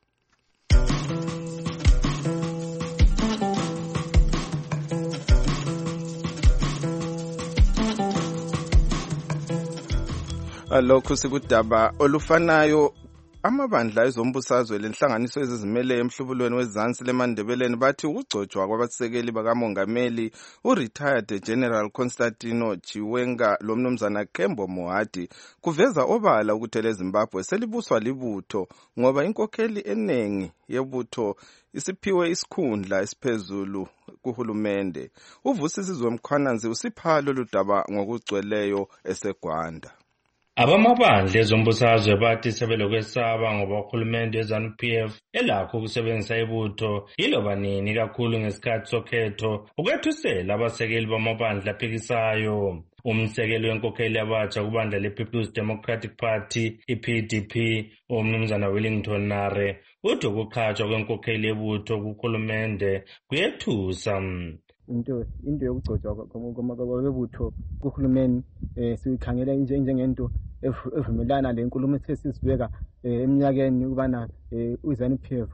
Lokhu sikudaba olufanayo. Amabandla ezombusazwe lenhlanganiso ezizimele emhlubulweni wezansi leMandebeleni bathi ukugcotshwa kwabasekeli bakamongameli uretired General Constantino Chiwenga lomnumzana Kembo Mohadi kuveza obala ukuthi leZimbabwe selibuswa libutho ngoba inkokheli enengi yebutho isiphiwe isikhundla esiphezulu kuhulumende. Uvusisizwe Mkhwananzi usipha lolu daba ngokugcweleyo eseGwanda. Abamabandla ezombusazwe bathi sebelokwesaba ngoba uhulumende weZANU-PF elakho ukusebenzisa ibutho yiloba nini kakhulu ngesikhathi sokhetho ukwethusela abasekeli bamabandla aphikisayo. Umsekeli wenkokheli abatsha kubandla le-People's Democratic Party iPDP umnumzana Wellington Nare uthi ukuqhatshwa kwenkokheli yebutho kuhulumende kuyethusa. into yokugcotshwa kwebutho kuhulumeni sikhangela njengento evumelana lenkulumo esesizibeka eminyakeni ukubana uZANU-PF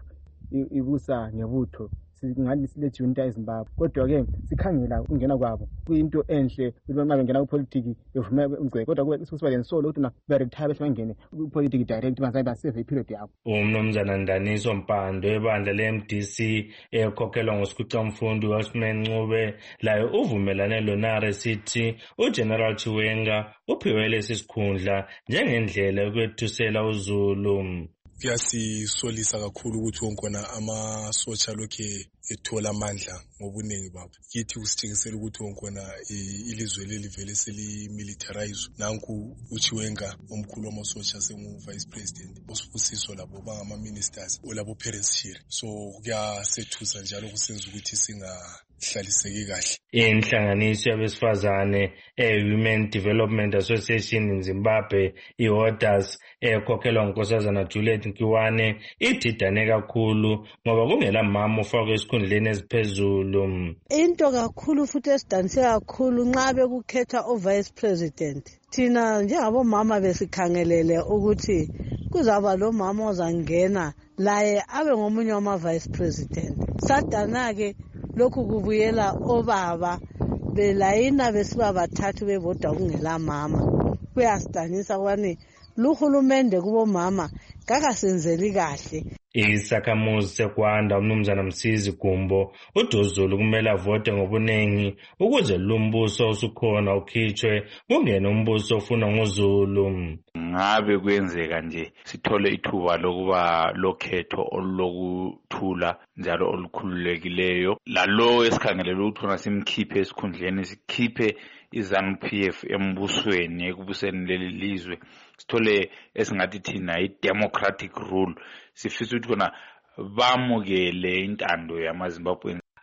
ibusa ngebutho singathi silejunta eZimbabwe. Kodwa-ke sikhangela ukungena kwabo kuyinto enhle ukuthi uma bengena kupolitiki bevume umgceke, kodwa kusiba lensolo ukuthi beretire bese bangene kupolitiki direct bazabe baseve iperiod yabo. Umnumzana Ndaniso Mpando ebandla le-MDC ekhokhelwa nguSikhicamfundo uHosman Ncube layo uvumelane loNare sithi uGeneral Chiwenga uphiwe lesi sikhundla njengendlela yokwethusela uZulu. Kuyasisolisa kakhulu ukuthi wonkona amasotsha lokhe ethola amandla ngobuningi babo. Kithi kusitshengisela ukuthi wonkona ilizwe leli vele selimilitarize. Nanku uChiwenga omkhulu wamasotsha sengu-vice president, uSibusiso labo bangama-ministers olabo parents here. So kuyasethusa njalo kusenza ukuthi singahlaliseki kahle. Inhlanganiso yabesifazane Women Development Association in Zimbabwe iHODAS ekhokhelwa ngunkosazana Juliet Nkiwane ididane kakhulu ngoba kungela mama ufakwe esikhundleni eziphezulu. Into kakhulu futhi esidanise kakhulu nxa bekukhetha uvice president. Thina njengabomama besikhangelele ukuthi kuzaba lo mama ozangena laye abe ngomunye wama-vice president. Sadana-ke lokhu kubuyela obaba belayina besiba bathathu bebodwa kungela mama. Kuyasidanisa kwani luhulumende kubomama kakasenzeli kahle. Isakhamuzi seGwanda umnumzana Msizi Gumbo uDozulu kumele avote ngobunengi ukuze lumbuso usukhona ukhitshwe kungena umbuso ofuna nguZulu. Ngabe kwenzeka nje sithole ithuba lokuba lokhetho olulokuthula njalo olukhululekileyo lalo esikhangelele ukuthi simkhiphe esikhundleni sikhiphe iZANU-PF embusweni ekubuseni leli lizwe, sithole esingathi thina i-democratic rule, sifisa ukuthi khona bamukele intando yamaZimbabwe.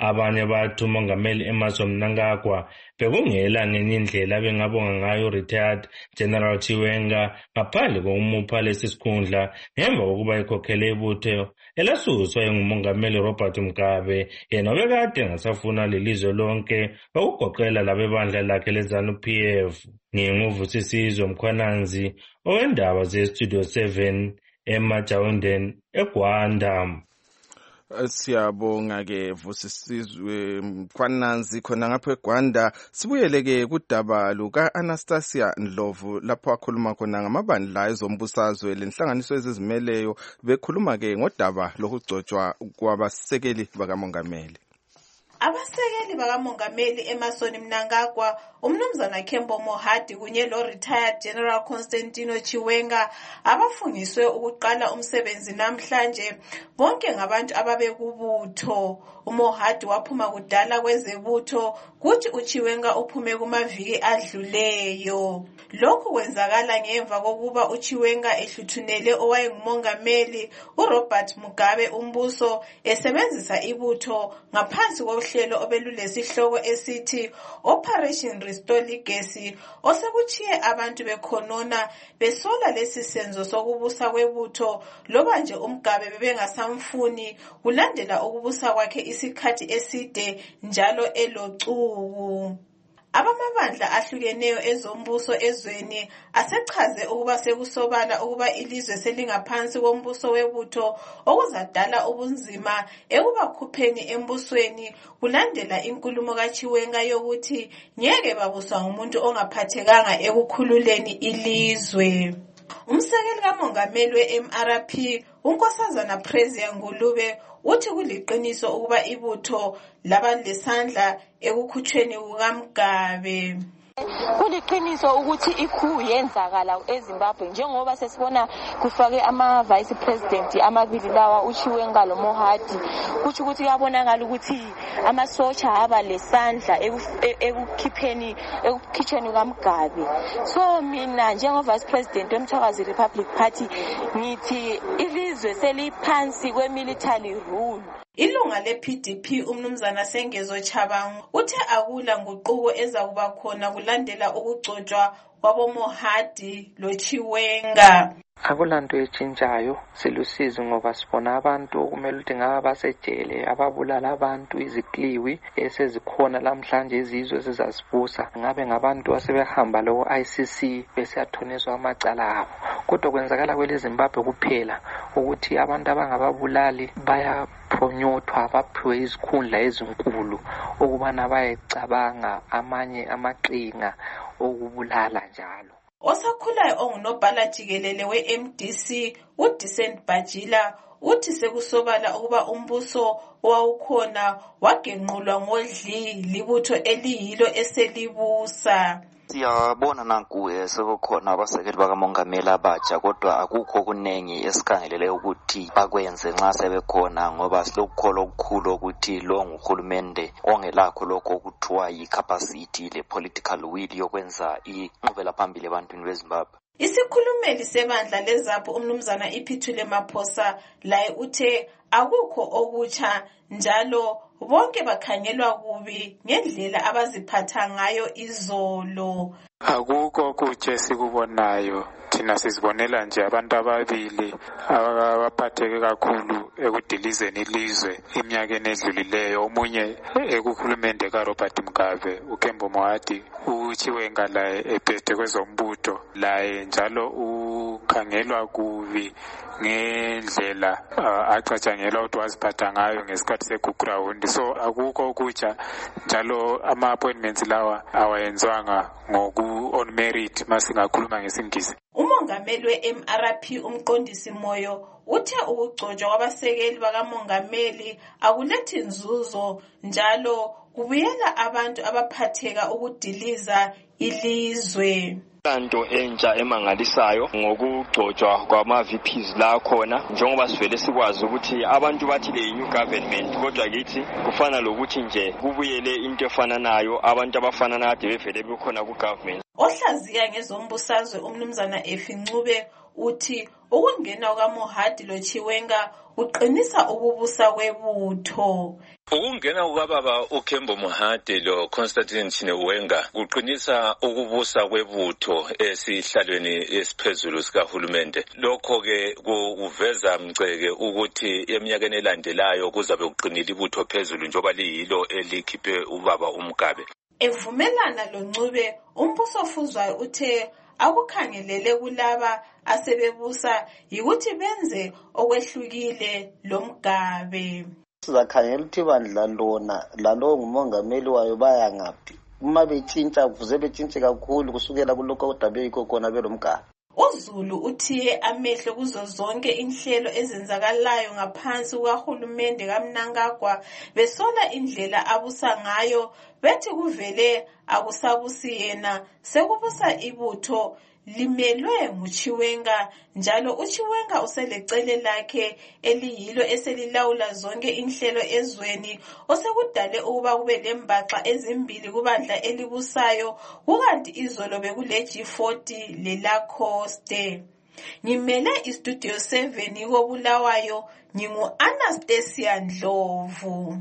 Abanye bathi umongameli Emmerson Mnangagwa bekungela ngenye indlela bengabonga ngayo retired General Chiwenga ngaphandle kokumupha lesi sikhundla ngemva kokuba ekhokhele ibutho elasuswa ngumongameli Robert Mugabe, yena obekade engasafuna lelizwe lonke okugoqela labebandla lakhe leZANU-PF. Nginguvusisizwe Mkhwananzi owendaba zeStudio 7 eMajawundeni eGwanda. Siyabonga-ke Vusisizwe Mkhwananzi khona ngapha eGwanda. Sibuyele-ke kudaba luka-Anastasia Ndlovu lapho akhuluma khona ngamabandla ezombusazwe lenhlanganiso ezizimeleyo bekhuluma-ke ngodaba lokugcotshwa kwabasekeli bakamongameli. Abasekeli bakamongameli Emmerson Mnangagwa, umnumzana Kembo Mohadi kunye lo-retired General Constantino Chiwenga abafungiswe ukuqala umsebenzi namhlanje, bonke ngabantu ababekubutho. uMohadi waphuma kudala kwezebutho kuthi uChiwenga uphume kumaviki adluleyo. Lokhu kwenzakala ngemva kokuba uChiwenga ehluthunele owayengumongameli uRobert Mugabe umbuso esebenzisa ibutho ngaphansi kohlelo obelulesihloko esithi Operation Restore Legacy, osekuchiye abantu bekhonona besola lesi senzo sokubusa kwebutho loba nje uMgabe bebengasamfuni kulandela ukubusa kwakhe isikhathi eside njalo elocuku. Abamabandla ahlukeneyo ezombuso ezweni asechaze ukuba sekusobala ukuba ilizwe selingaphansi kombuso webutho okuzadala ubunzima ekubakhupheni embusweni kulandela inkulumo kaChiwenga yokuthi ngeke babuswa ngumuntu ongaphathekanga ekukhululeni ilizwe. Umsekeli kamongameli we-MRP unkosazana Prezia Ngulube uthi kuliqiniso ukuba ibutho labalesandla ekukhutshweni kukaMgabe. Kuliqiniso ukuthi ikhu yenzakala eZimbabwe njengoba sesibona kufake ama-vice president amabili lawa uChiwenga loMohadi, kuthi ukuthi kuyabonakala ukuthi amasotsha aba lesandla ekukhitshweni kukaMgabe. So mina njengo-vice president weMthwakazi Republic Party ngithi ilizwe seliphansi kwe-military rule. Ilunga le-PDP umnumzana Sengezo Chabangu uthe akula nguquko ezakuba khona kulandela ukugcotshwa kwaboMohadi loChiwenga. Akulanto etshintshayo, silusizi ngoba sibona abantu okumele ukuthi ngaba basejele ababulala abantu, izikliwi esezikhona lamhlanje izizwe ezizasibusa ngabe ngabantu asebehamba lo ICC besiyathoniswa amacala abo. Kodwa kwenzakala kweleZimbabwe kuphela ukuthi abantu abangababulali bayaphonyothwa baphiwe izikhundla ezinkulu ukubana bayecabanga amanye amaqhinga okubulala njalo. Osakhulayo ongunobhala jikelele we-MDC uDecent Bajila uthi sekusobala ukuba umbuso owawukhona wagenqulwa ngodli libutho eliyilo eselibusa. Siyabona nanku sekukhona abasekeli bakamongameli abatsha, kodwa akukho kunengi esikhangelele ukuthi bakwenze nxa sebekhona, ngoba silokukholwa okukhulu ukuthi lo nguhulumende ongelakho lokho okuthiwa yi-capacity le-political will yokwenza inqubela phambili ebantwini beZimbabwe. Isikhulumeli sebandla leZAPHU umnumzana Iphithule Maphosa laye uthe akukho okutsha njalo bonke bakhangelwa kubi ngendlela abaziphatha ngayo izolo. Akukho okutsha esikubonayo, thina sizibonela nje abantu ababili abaphatheke kakhulu ekudilizeni ilizwe iminyakeni edlulileyo, omunye ekuhulumende kaRobert Mugabe, uKembo Mohadi, uChiwenga laye ephethe kwezombutho, laye njalo ukhangelwa kubi ngendlela acatshangelwa ukuthi waziphatha ngayo ngesikhathi segugurawundi. So akukho okutsha, njalo ama-appointments lawa awayenzwanga on merit masingakhuluma ngesingisi. Umongameli we-MRP umqondisi Moyo uthe ukugcotshwa kwabasekeli bakamongameli akulethi nzuzo njalo kubuyela abantu abaphatheka ukudiliza ilizwe. Kanto entsha emangalisayo ngokugcotshwa kwama-VPs la khona, njengoba sivele sikwazi ukuthi abantu bathi le new government, kodwa kithi kufana lokuthi nje kubuyele into efananayo, abantu abafana nade bevele bekhona ku-government. Ohlaziya ngezombusazwe umnumzana Efi Ncube uthi ukungena kukaMohadi loChiwenga uqinisa ukubusa kwebutho. Ukungena kukababa uKhembo Mohadi lo Constantine Chiwenga kuqinisa ukubusa kwebutho esihlalweni esiphezulu sikahulumende. Lokho ke kuveza mceke ukuthi eminyakeni elandelayo kuzabe kuqinile ibutho phezulu njoba liyilo elikhiphe ubaba uMgabe. Evumelana loNcube, umbuso ofuzwayo uthe akukhangelele kulaba asebebusa yikuthi benze okwehlukile loMgabe. Sizakhangela ukuthi bandla lona lalo ngumongameli wayo baya ngaphi. Uma betshintsha kuze betshintshe kakhulu kusukela kuloko odabeyiko khona beloMgabe. uZulu uthiye amehlo kuzo zonke inhlelo ezenzakalayo ngaphansi kukahulumende kaMnangagwa besola indlela abusa ngayo bethi kuvele akusabusi yena sekubusa ibutho limelwe nguChiwenga njalo uChiwenga uselecele lakhe eliyilo eselilawula zonke inhlelo ezweni osekudale ukuba kube lembaxa ezimbili kubandla elibusayo kukanti izolo bekule G40 leLacoste. Ngimele istudio 7 koBulawayo ngingu Anastasia Ndlovu.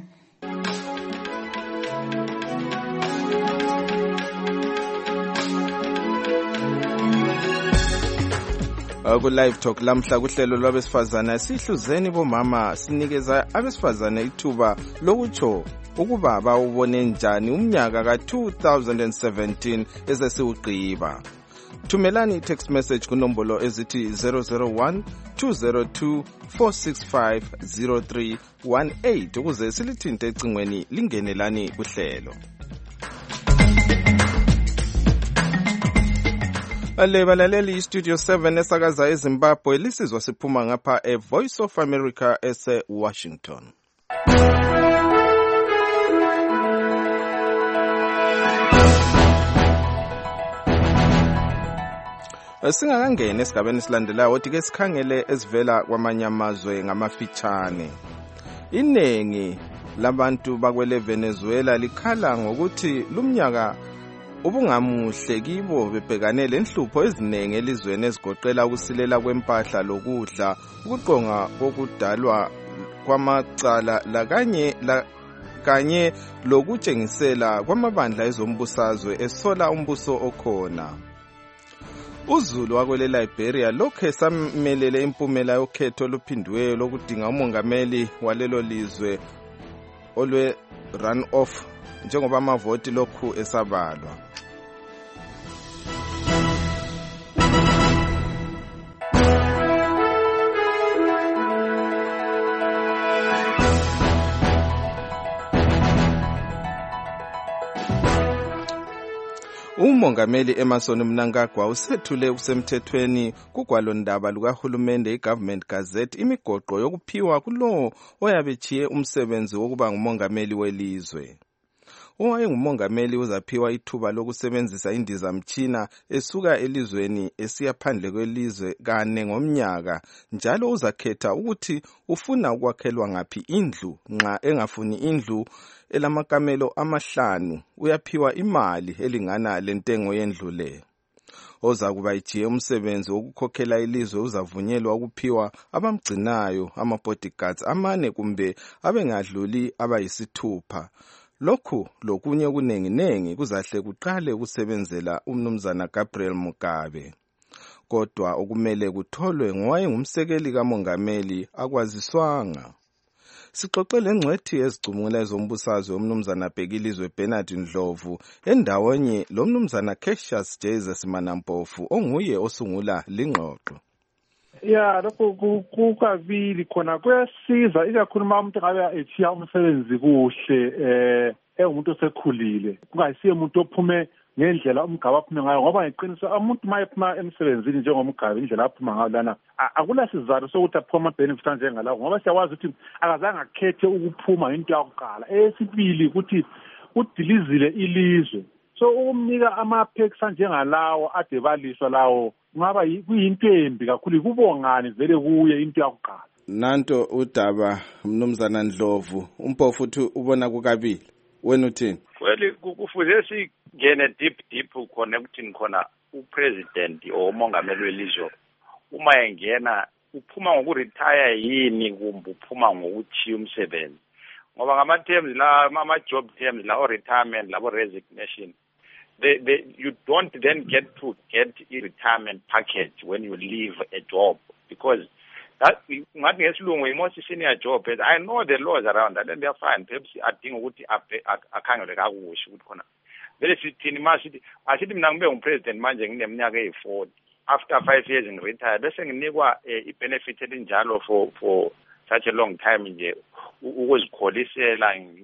Ku live talk lamhla kuhlelo lwabesifazana sihluzeni bomama sinikeza abesifazana ithuba lokutsho ukuba bawubone njani umnyaka ka-2017 ezesiwugqiba. Thumelani i-text message kunombolo ezithi 001 202 465 0318 ukuze silithinte ecingweni lingenelani kuhlelo. Balaleli iStudio 7 esakaza eZimbabwe lisizwa siphuma ngapha eVoice of America ese-Washington. Singakangena esigabeni esilandelayo othi ke sikhangele ezivela kwamanye amazwe ngamafitshane. Iningi labantu bakwele Venezuela likhala ngokuthi lumnyaka ubungamuhle kibo bebhekane lenhlupho ezinenge elizweni ezigoqela ukusilela kwempahla lokudla ukuqonga kokudalwa kwamacala kanye lokutshengisela kwamabandla ezombusazwe esola umbuso okhona. uZulu wakwele Liberia lokho esamelele impumela yokhetho oluphindiweyo lokudinga umongameli walelo lizwe olwe run off njengoba amavoti lokhu esabalwa. Umongameli Emmerson Mnangagwa usethule kusemthethweni kugwalondaba lukahulumende iGovernment Gazette imigoqo yokuphiwa kulowo oyabechiye umsebenzi wokuba ngumongameli welizwe. Owayengumongameli uzaphiwa ithuba lokusebenzisa indizamtshina esuka elizweni esiya phandle kwelizwe kane ngomnyaka njalo uzakhetha ukuthi ufuna ukwakhelwa ngaphi indlu. Nxa engafuni indlu elamakamelo 5 uyaphiwa imali elingana lentengo yendlu le. Ozakuba ijiye umsebenzi wokukhokhela ilizwe uzavunyelwa ukuphiwa abamgcinayo ama-bodyguards 4 kumbe abengadluli abayisithupha. Lokhu lokunye kunenginengi kuzahle kuqale ukusebenzela umnumzana Gabriel Mugabe. Kodwa okumele kutholwe ngowayengumsekeli kamongameli akwaziswanga. Sixoxele ngcwethi ezicubungula ezombusazwe umnumzana Bhekilizwe Bernard Ndlovu endawonye lo mnumzana Cassius Jesus Manampofu onguye osungula lingxoxo. Ya lokho kukabili khona kuyasiza ikakhulu uma umuntu ngabe echiya umsebenzi kuhle engumuntu osekhulile kungayisiye umuntu ophume ngendlela umgaba aphume ngayo ngoba ngeqiniso umuntu mayephuma emsebenzini njengomgaba indlela aphuma ngayo lana akulasizathu sokuthi aphuma ama-benefits anjengalawo ngoba siyakwazi ukuthi akazange akhethe ukuphuma into yakuqala. Esibili ukuthi udilizile ilizwe so ukumnika ama-perks anjengalawo ade baliswa lawo ngaba kuyinto embi kakhulu kubongani vele kuye into yakuqala. Nanto udaba mnumzana Ndlovu umpofu uthi ubona kukabili wena uthini? Well kufuze singene deep khona ekuthini khona upresident or umongameli welizwe uma engena uphuma ngokuretire yini kumbe uphuma ngokuthiya umsebenzi ngoba ngama-terms la ama-job terms la o-retirement labo resignation you don't then get to get a retirement package when you leave a job because that ngathi ngesilungu i-most senior job I know the laws around that and they are fine perhaps adinga ukuthi akhangele kakuhle ukuthi khona vele sithini masithi asithi mina ngibe ngupresident manje ngineminyaka eyi-40 after 5 years ngiretire bese nginikwa i-benefit elinjalo for such a long time nje ukuzikholisela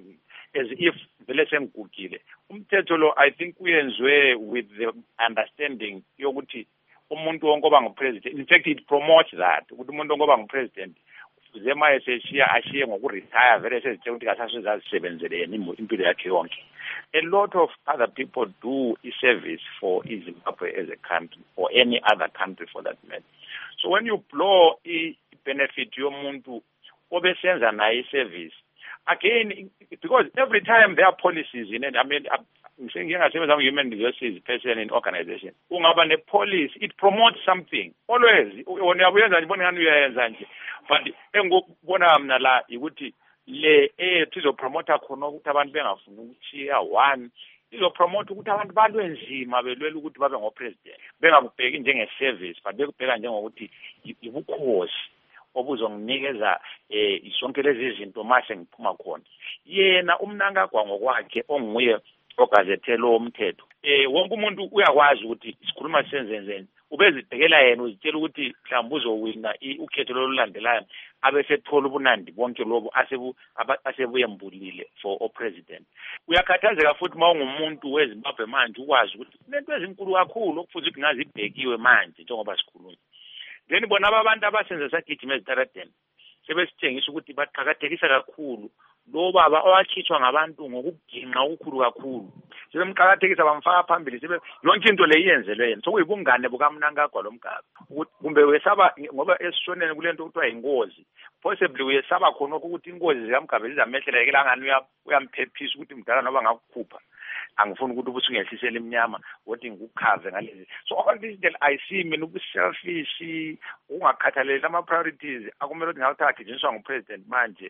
as if vele sengigugile umthetho lo I think uyenziwe with the understanding yokuthi umuntu wonke oba ngupresident in fact it promotes that ukuthi umuntu wonke oba ngupresident zema eseshiya ashiye ngokuretire vele sezithe ukuthi kasasezazisebenzele yena impilo yakhe yonke. A lot of other people do service for Zimbabwe as a country or any other country for that matter. So when you blow benefit yomuntu obesenza naye service again because every time there are policies in it I mean ngisengasebenza human resources person in organization ungaba ne policy it promotes something always wona uyenza ngibona ngani uyenza nje but engokubona mina la ukuthi le tizopromote khona ukuthi abantu bengafuni ukuchiya one izopromote ukuthi abantu balwenzima belwela ukuthi babe ngopresident bengakubheki njenge-service but bekubheka njengokuthi ibukhosi obuzonginikeza isonke lezi zinto mase ngiphuma khona yena umnankagwa ngokwakhe onguye ogazethelo umthetho wonke umuntu uyakwazi ukuthi isikhuluma senzenzeni ubezibhekela yena uzitshela ukuthi mhlawumbe uzowina ukhetho lolulandelayo abesethola ubunandi bonke lobo asebuye mbulile for president uyakhathazeka futhi mawungumuntu weZimbabwe manje ukwazi ukuthi lento ezinkulu kakhulu okufuze ukuthi ngazibhekiwe manje njengoba sikhuluma then bona abantu abasenza sagijima ezitaradeni sebesithengisa ukuthi baqhakathekisa kakhulu lo baba owakhitshwa ngabantu ngokuginqa okukhulu kakhulu sebemqhakathekisa bamfaka phambili sebe yonke into le iyenzelwe yena sokuyibungane bukamnankagwa lomgaba kumbe wesaba ngoba esishonene kulento kuthiwa ingozi possibly uyesaba khona ukuthi ingozi zikamgaba zizamehlela kelangani uyamphephisa ukuthi mdala noba ngakukhupha angifuni ukuthi ubusungehlisela iminyama ukuthi ngikukhave ngalezi so all this that I see mina ubuselfish ungakhathaleli ama priorities akumele ukuthi ngawuthathe njengiswa ngupresident manje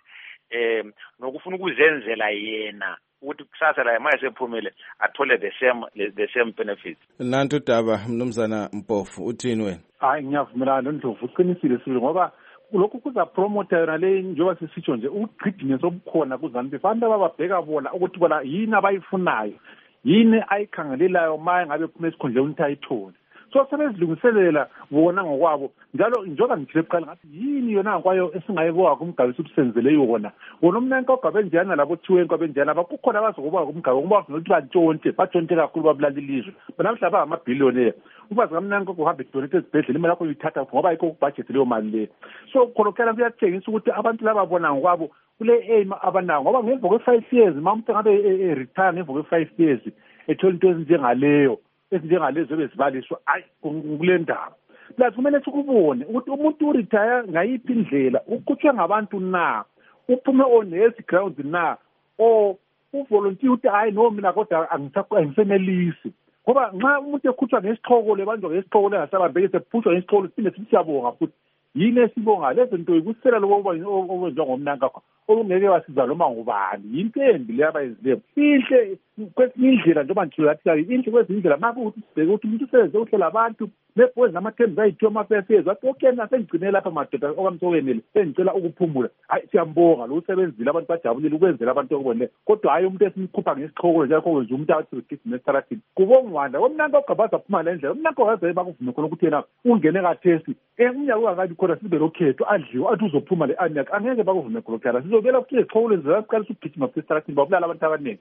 nokufuna ukuzenzela yena ukuthi kusasa la imali sephumile athole the same benefits. Nantu Daba mnumzana Mpofu uthini wena? Hayi ngiyavumelana noNdlovu uqinisile sibili ngoba lokhu kuza promote yona le njengoba sisitsho nje ugqidinye sobukhona kuZanupia abantu ababheka bona ukuthi bona yini abayifunayo yini ayikhangelelayo maye ngabe kuphuma esikhundleni ukuthi ayithole so sebezilungiselela bona ngokwabo njalo njengoba ngithile eqala ngathi yini yona kwayo esingayibona kumgabisi ubusenzele yona wona umnankagwa benjana labo thiwenko benjana bakukhona abazokuba kumgaba ngoba ukuthi bantshontshe kakhulu babulala ilizwe banamhlaba amabhiliyoni ubazi kamnankagwa uhambe donate ezibhedlela imali yakho uyithatha ngoba ayikho kubudget leyo mali le so khonokela kuyathengisa ukuthi abantu laba bona ngokwabo kule aim abanayo ngoba ngemva kwe5 years mamuntu ngabe retire ngemva kwe5 years ethola into ezinjengaleyo ezinjengalezo bezibaliswa ayi kule ndaba plus kumele sikubone ukuthi umuntu uretire ngayiphi indlela ukhutshwe ngabantu na uphume on health ground na o uvolunteer ukuthi hayi no mina kodwa angisenelisi ngoba nxa umuntu ekhutshwa ngesixhoko lebanjwa ngesixhoko lengasabambeki sephushwa ngesixhoko siphinde siyabonga futhi yini esibonga lezi zinto ikusela lokuba okwenziwa ngomnankagwa okungeke wasiza noma ngubani yinto embi le abayenzileyo inhle kwesinye indlela njengoba ngitshilo lathi inhle kwezinye indlela ma kuwukuthi sibheke ukuthi umuntu usebenze uhlela abantu nebhozi nama-terms ayithiwa ama-fairfares wathi okay na sengigcinele lapha madoda okamsokenele sengicela ukuphumula hayi siyambonga lo usebenzile abantu bajabulile ukwenzela abantu okubonile kodwa hayi umuntu esimkhupha ngesixhoko njengalokho kwenza umuntu athi ugijima esitaradini kubongwanda omnankagwa bazaphuma le ndlela omnankagwa bazaye bakuvume khona ukuthi yena ungene kathesi umnyaka ungakabi khona sibe lokhetho adliwe athi uzophuma le anyaka angeke bakuvume khona sizobela ukuthi izixhoko lezi zasiqalisa ukugijima esitaradini babulala abantu abaningi.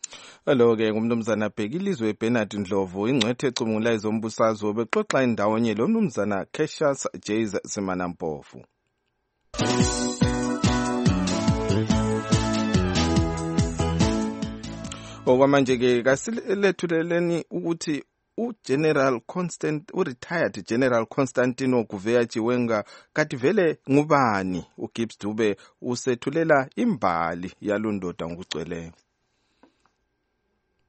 Alo-ke ngumnumzana Bheki Ilizwe Bernard Ndlovu ingcwethe ecumula ezombusazwe bexoxa indawonye lo mnumzana Cassius Jays Semana Mpofu. Okwamanje-ke kasilethuleleni ukuthi retired General Constantino Guveya Chiwenga kathi vele ngubani uGibbs Dube usethulela imbali yalondoda ngokugcweleyo.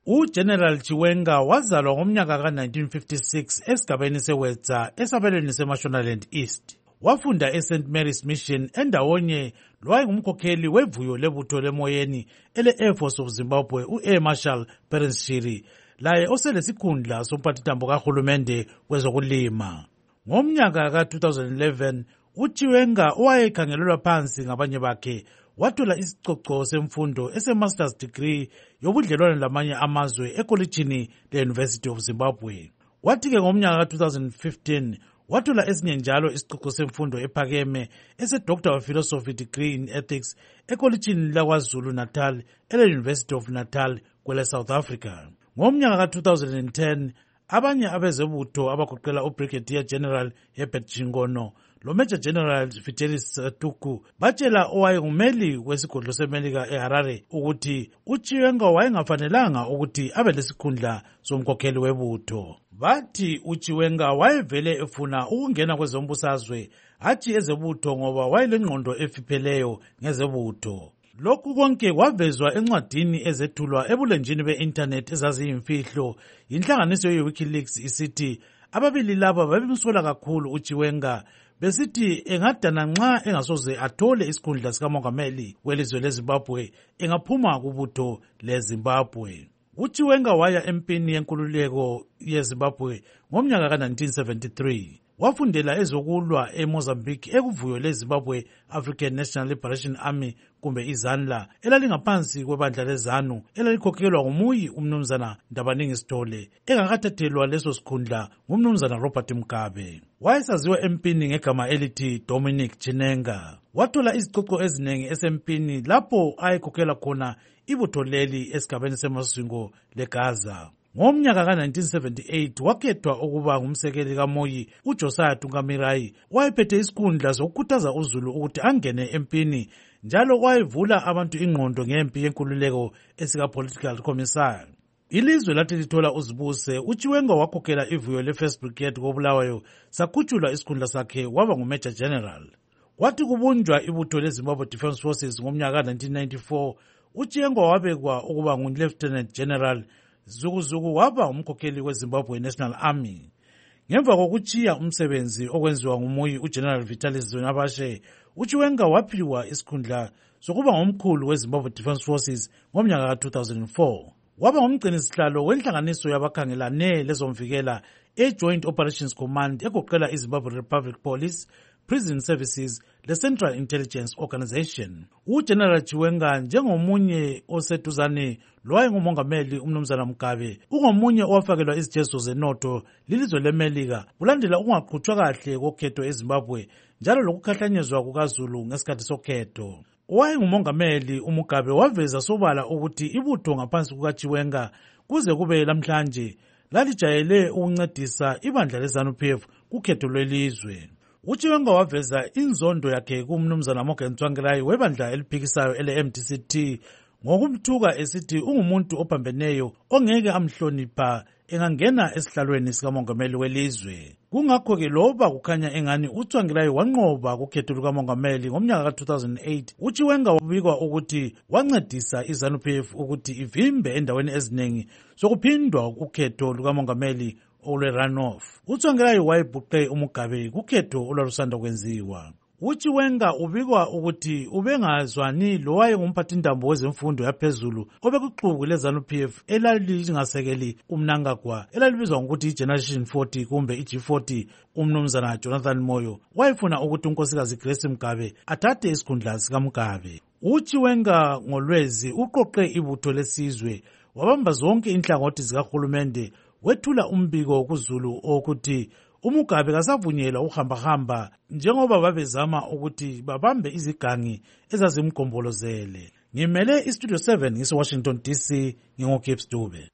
uGeneral Chiwenga wazalwa ngomnyaka ka-1956 esigabeni seWedza esabelweni seMashonaland East. Wafunda eSt Mary's Mission endawonye lwayengumkhokheli wevuyo lebutho lemoyeni ele-Air Force of Zimbabwe u-Air Marshal Perence Shiri, laye oselesikhundla somphathintambo kahulumende wezokulima. Ngomnyaka ka-2011 uChiwenga owayekhangelelwa phansi ngabanye bakhe wathola isicoco semfundo ese-master's degree yobudlelwane lamanye amazwe ekolitshini le-University of Zimbabwe. Wathi-ke ngomnyaka ka-2015 wathola esinye njalo isicoco semfundo ephakeme ese-Doctor of Philosophy degree in Ethics ekolitshini laKwaZulu Natal ele-University of Natal kwele South Africa. Ngomnyaka ka-2010 abanye abezebutho abagoqela uBrigadier General Herbert Chingono lo-Major General Fidelis Tuku batshela owayengumeli wesigodlo seMelika eHarare ukuthi uChiwenga wayengafanelanga ukuthi abe lesikhundla somkhokheli webutho. Bathi uChiwenga wayevele efuna ukungena kwezombusazwe hatshi ezebutho ngoba wayelengqondo efipheleyo ngezebutho. Lokhu konke kwavezwa encwadini ezethulwa ebulenjini be-internet ezaziyimfihlo yinhlanganiso ye-WikiLeaks isithi ababili laba babemsola kakhulu uChiwenga besithi engadana nxa engasoze athole isikhundla sikamongameli welizwe leZimbabwe engaphuma kubutho leZimbabwe. uChiwenga waya empini yenkululeko yeZimbabwe ngomnyaka ka-1973. Wafundela ezokulwa eMozambique ekuvuyo leZimbabwe African National Liberation Army kumbe iZANLA elalingaphansi kwebandla leZANU elalikhokhelwa ngumuyi umnumzana Ndabaningi Sithole engakathathelwa leso sikhundla ngumnumzana Robert Mugabe. Wayesaziwa empini ngegama elithi Dominic Chinenga. Wathola izicoco ezinengi esempini lapho ayekhokhela khona ibutho leli esigabeni seMasingo leGaza. Ngomnyaka ka-1978 wakhethwa ukuba ngumsekeli kaMoyi uJosiah Tungamirayi wayephethe isikhundla sokukhuthaza uZulu ukuthi angene empini njalo wayevula abantu ingqondo ngempi yenkululeko esika-political commissar. Ilizwe lathi lithola uzibuse uChiwenga wakhokhela ivuyo le-First Brigade koBulawayo sakhutshulwa isikhundla sakhe waba nguMajor General. Kwathi kubunjwa ibutho leZimbabwe Defence Forces ngomnyaka ka-1994 uChiwenga wabekwa ukuba ngu-Lieutenant General. Zukuzuku waba umkhokheli weZimbabwe National Army. Ngemva kokuchiya umsebenzi okwenziwa ngumuyi uGeneral Vitalis Zonabashe, uChiwenga waphiwa isikhundla sokuba ngumkhulu weZimbabwe Defence Forces ngomnyaka ka-2004. Waba ngumgcinisihlalo wenhlanganiso yabakhangelane lezomvikela e-Joint Operations Command egoqela iZimbabwe Republic Police, Prison Services le-Central Intelligence Organization. uGeneral Chiwenga njengomunye oseduzane lowayengumongameli umnumzana Mugabe ungomunye owafakelwa izijezo zenotho lilizwe leMelika kulandela ukungaqhutshwa kahle kokhetho eZimbabwe njalo lokukhahlanyezwa kukaZulu ngesikhathi sokhetho. Owayengumongameli uMugabe waveza sobala ukuthi ibutho ngaphansi kukaChiwenga kuze kube lamhlanje lalijayele ukuncedisa ibandla leZANU-PF kukhetho lwelizwe. uChiwenga waveza inzondo yakhe kumnumzana Morgan Tsvangirai webandla eliphikisayo ele-MDC-T ngokumthuka esithi ungumuntu ophambeneyo ongeke amhlonipha engangena esihlalweni sikamongameli welizwe. Kungakho-ke loba kukhanya engani uTsvangirai wanqoba kukhetho lukamongameli ngomnyaka ka-2008, uChiwenga wabikwa ukuthi wancedisa iZANU-PF ukuthi ivimbe endaweni eziningi sokuphindwa ukhetho lukamongameli olwe-runoff. uTsvangirai wayebhuqe uMugabe kukhetho olwalusanda kwenziwa. uChiwenga ubikwa ukuthi ubengazwani lowayengumphathintambo wezemfundo yaphezulu obekuxuku leZANU-PF elalingasekeli uMnangagwa elalibizwa ngokuthi iGeneration 40 kumbe iG40 umnumzana Jonathan Moyo wayefuna ukuthi unkosikazi Grace Mugabe athathe isikhundla sikaMugabe. uChiwenga ngolwezi uqoqe ibutho lesizwe wabamba zonke inhlangothi zikahulumende wethula umbiko kuZulu ukuthi uMugabe kasavunyelwa ukuhambahamba njengoba babezama ukuthi babambe izigangi ezazimgombolozele. Ngimele iStudio 7 ngise-Washington DC ngingoGibbs Dube.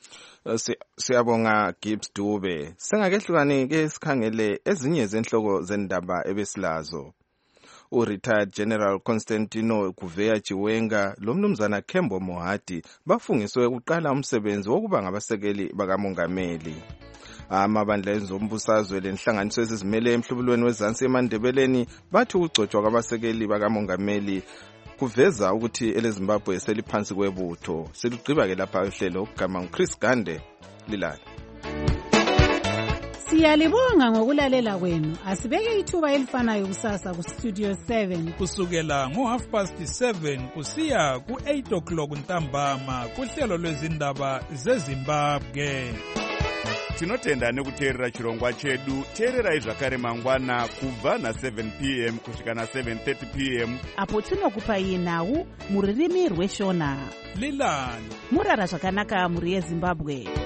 Siyabonga Gibbs Dube. Sengakehlukani-ke sikhangele ezinye zenhloko zendaba ebesilazo. U-retired General Constantino Guveya Chiwenga lomnumzana Kembo Mohadi bafungiswe ukuqala umsebenzi wokuba ngabasekeli bakamongameli. Amabandla ezombusazwe lenhlanganiso ezizimele emhlubulweni wezansi eMandebeleni bathi ukugcotshwa kwabasekeli bakamongameli kuveza ukuthi eleZimbabwe seliphansi kwebutho. Selugqiba ke lapha uhlelo ogama nguChris Gande lilala. Siyalibonga ngokulalela kwenu. Asibeke ithuba elifanayo kusasa ku Studio 7 kusukela ngo7:30 kusiya ku8:00 ntambama kuhlelo lwezindaba zeZimbabwe. Tinotenda nekuteerera chirongwa chedu. Teererai zvakare mangwana kubva na7 p.m. kusvika na7:30 p.m. apo tinokupai nhau muririmi rweshona. Lilani murara zvakanaka muri yeZimbabwe.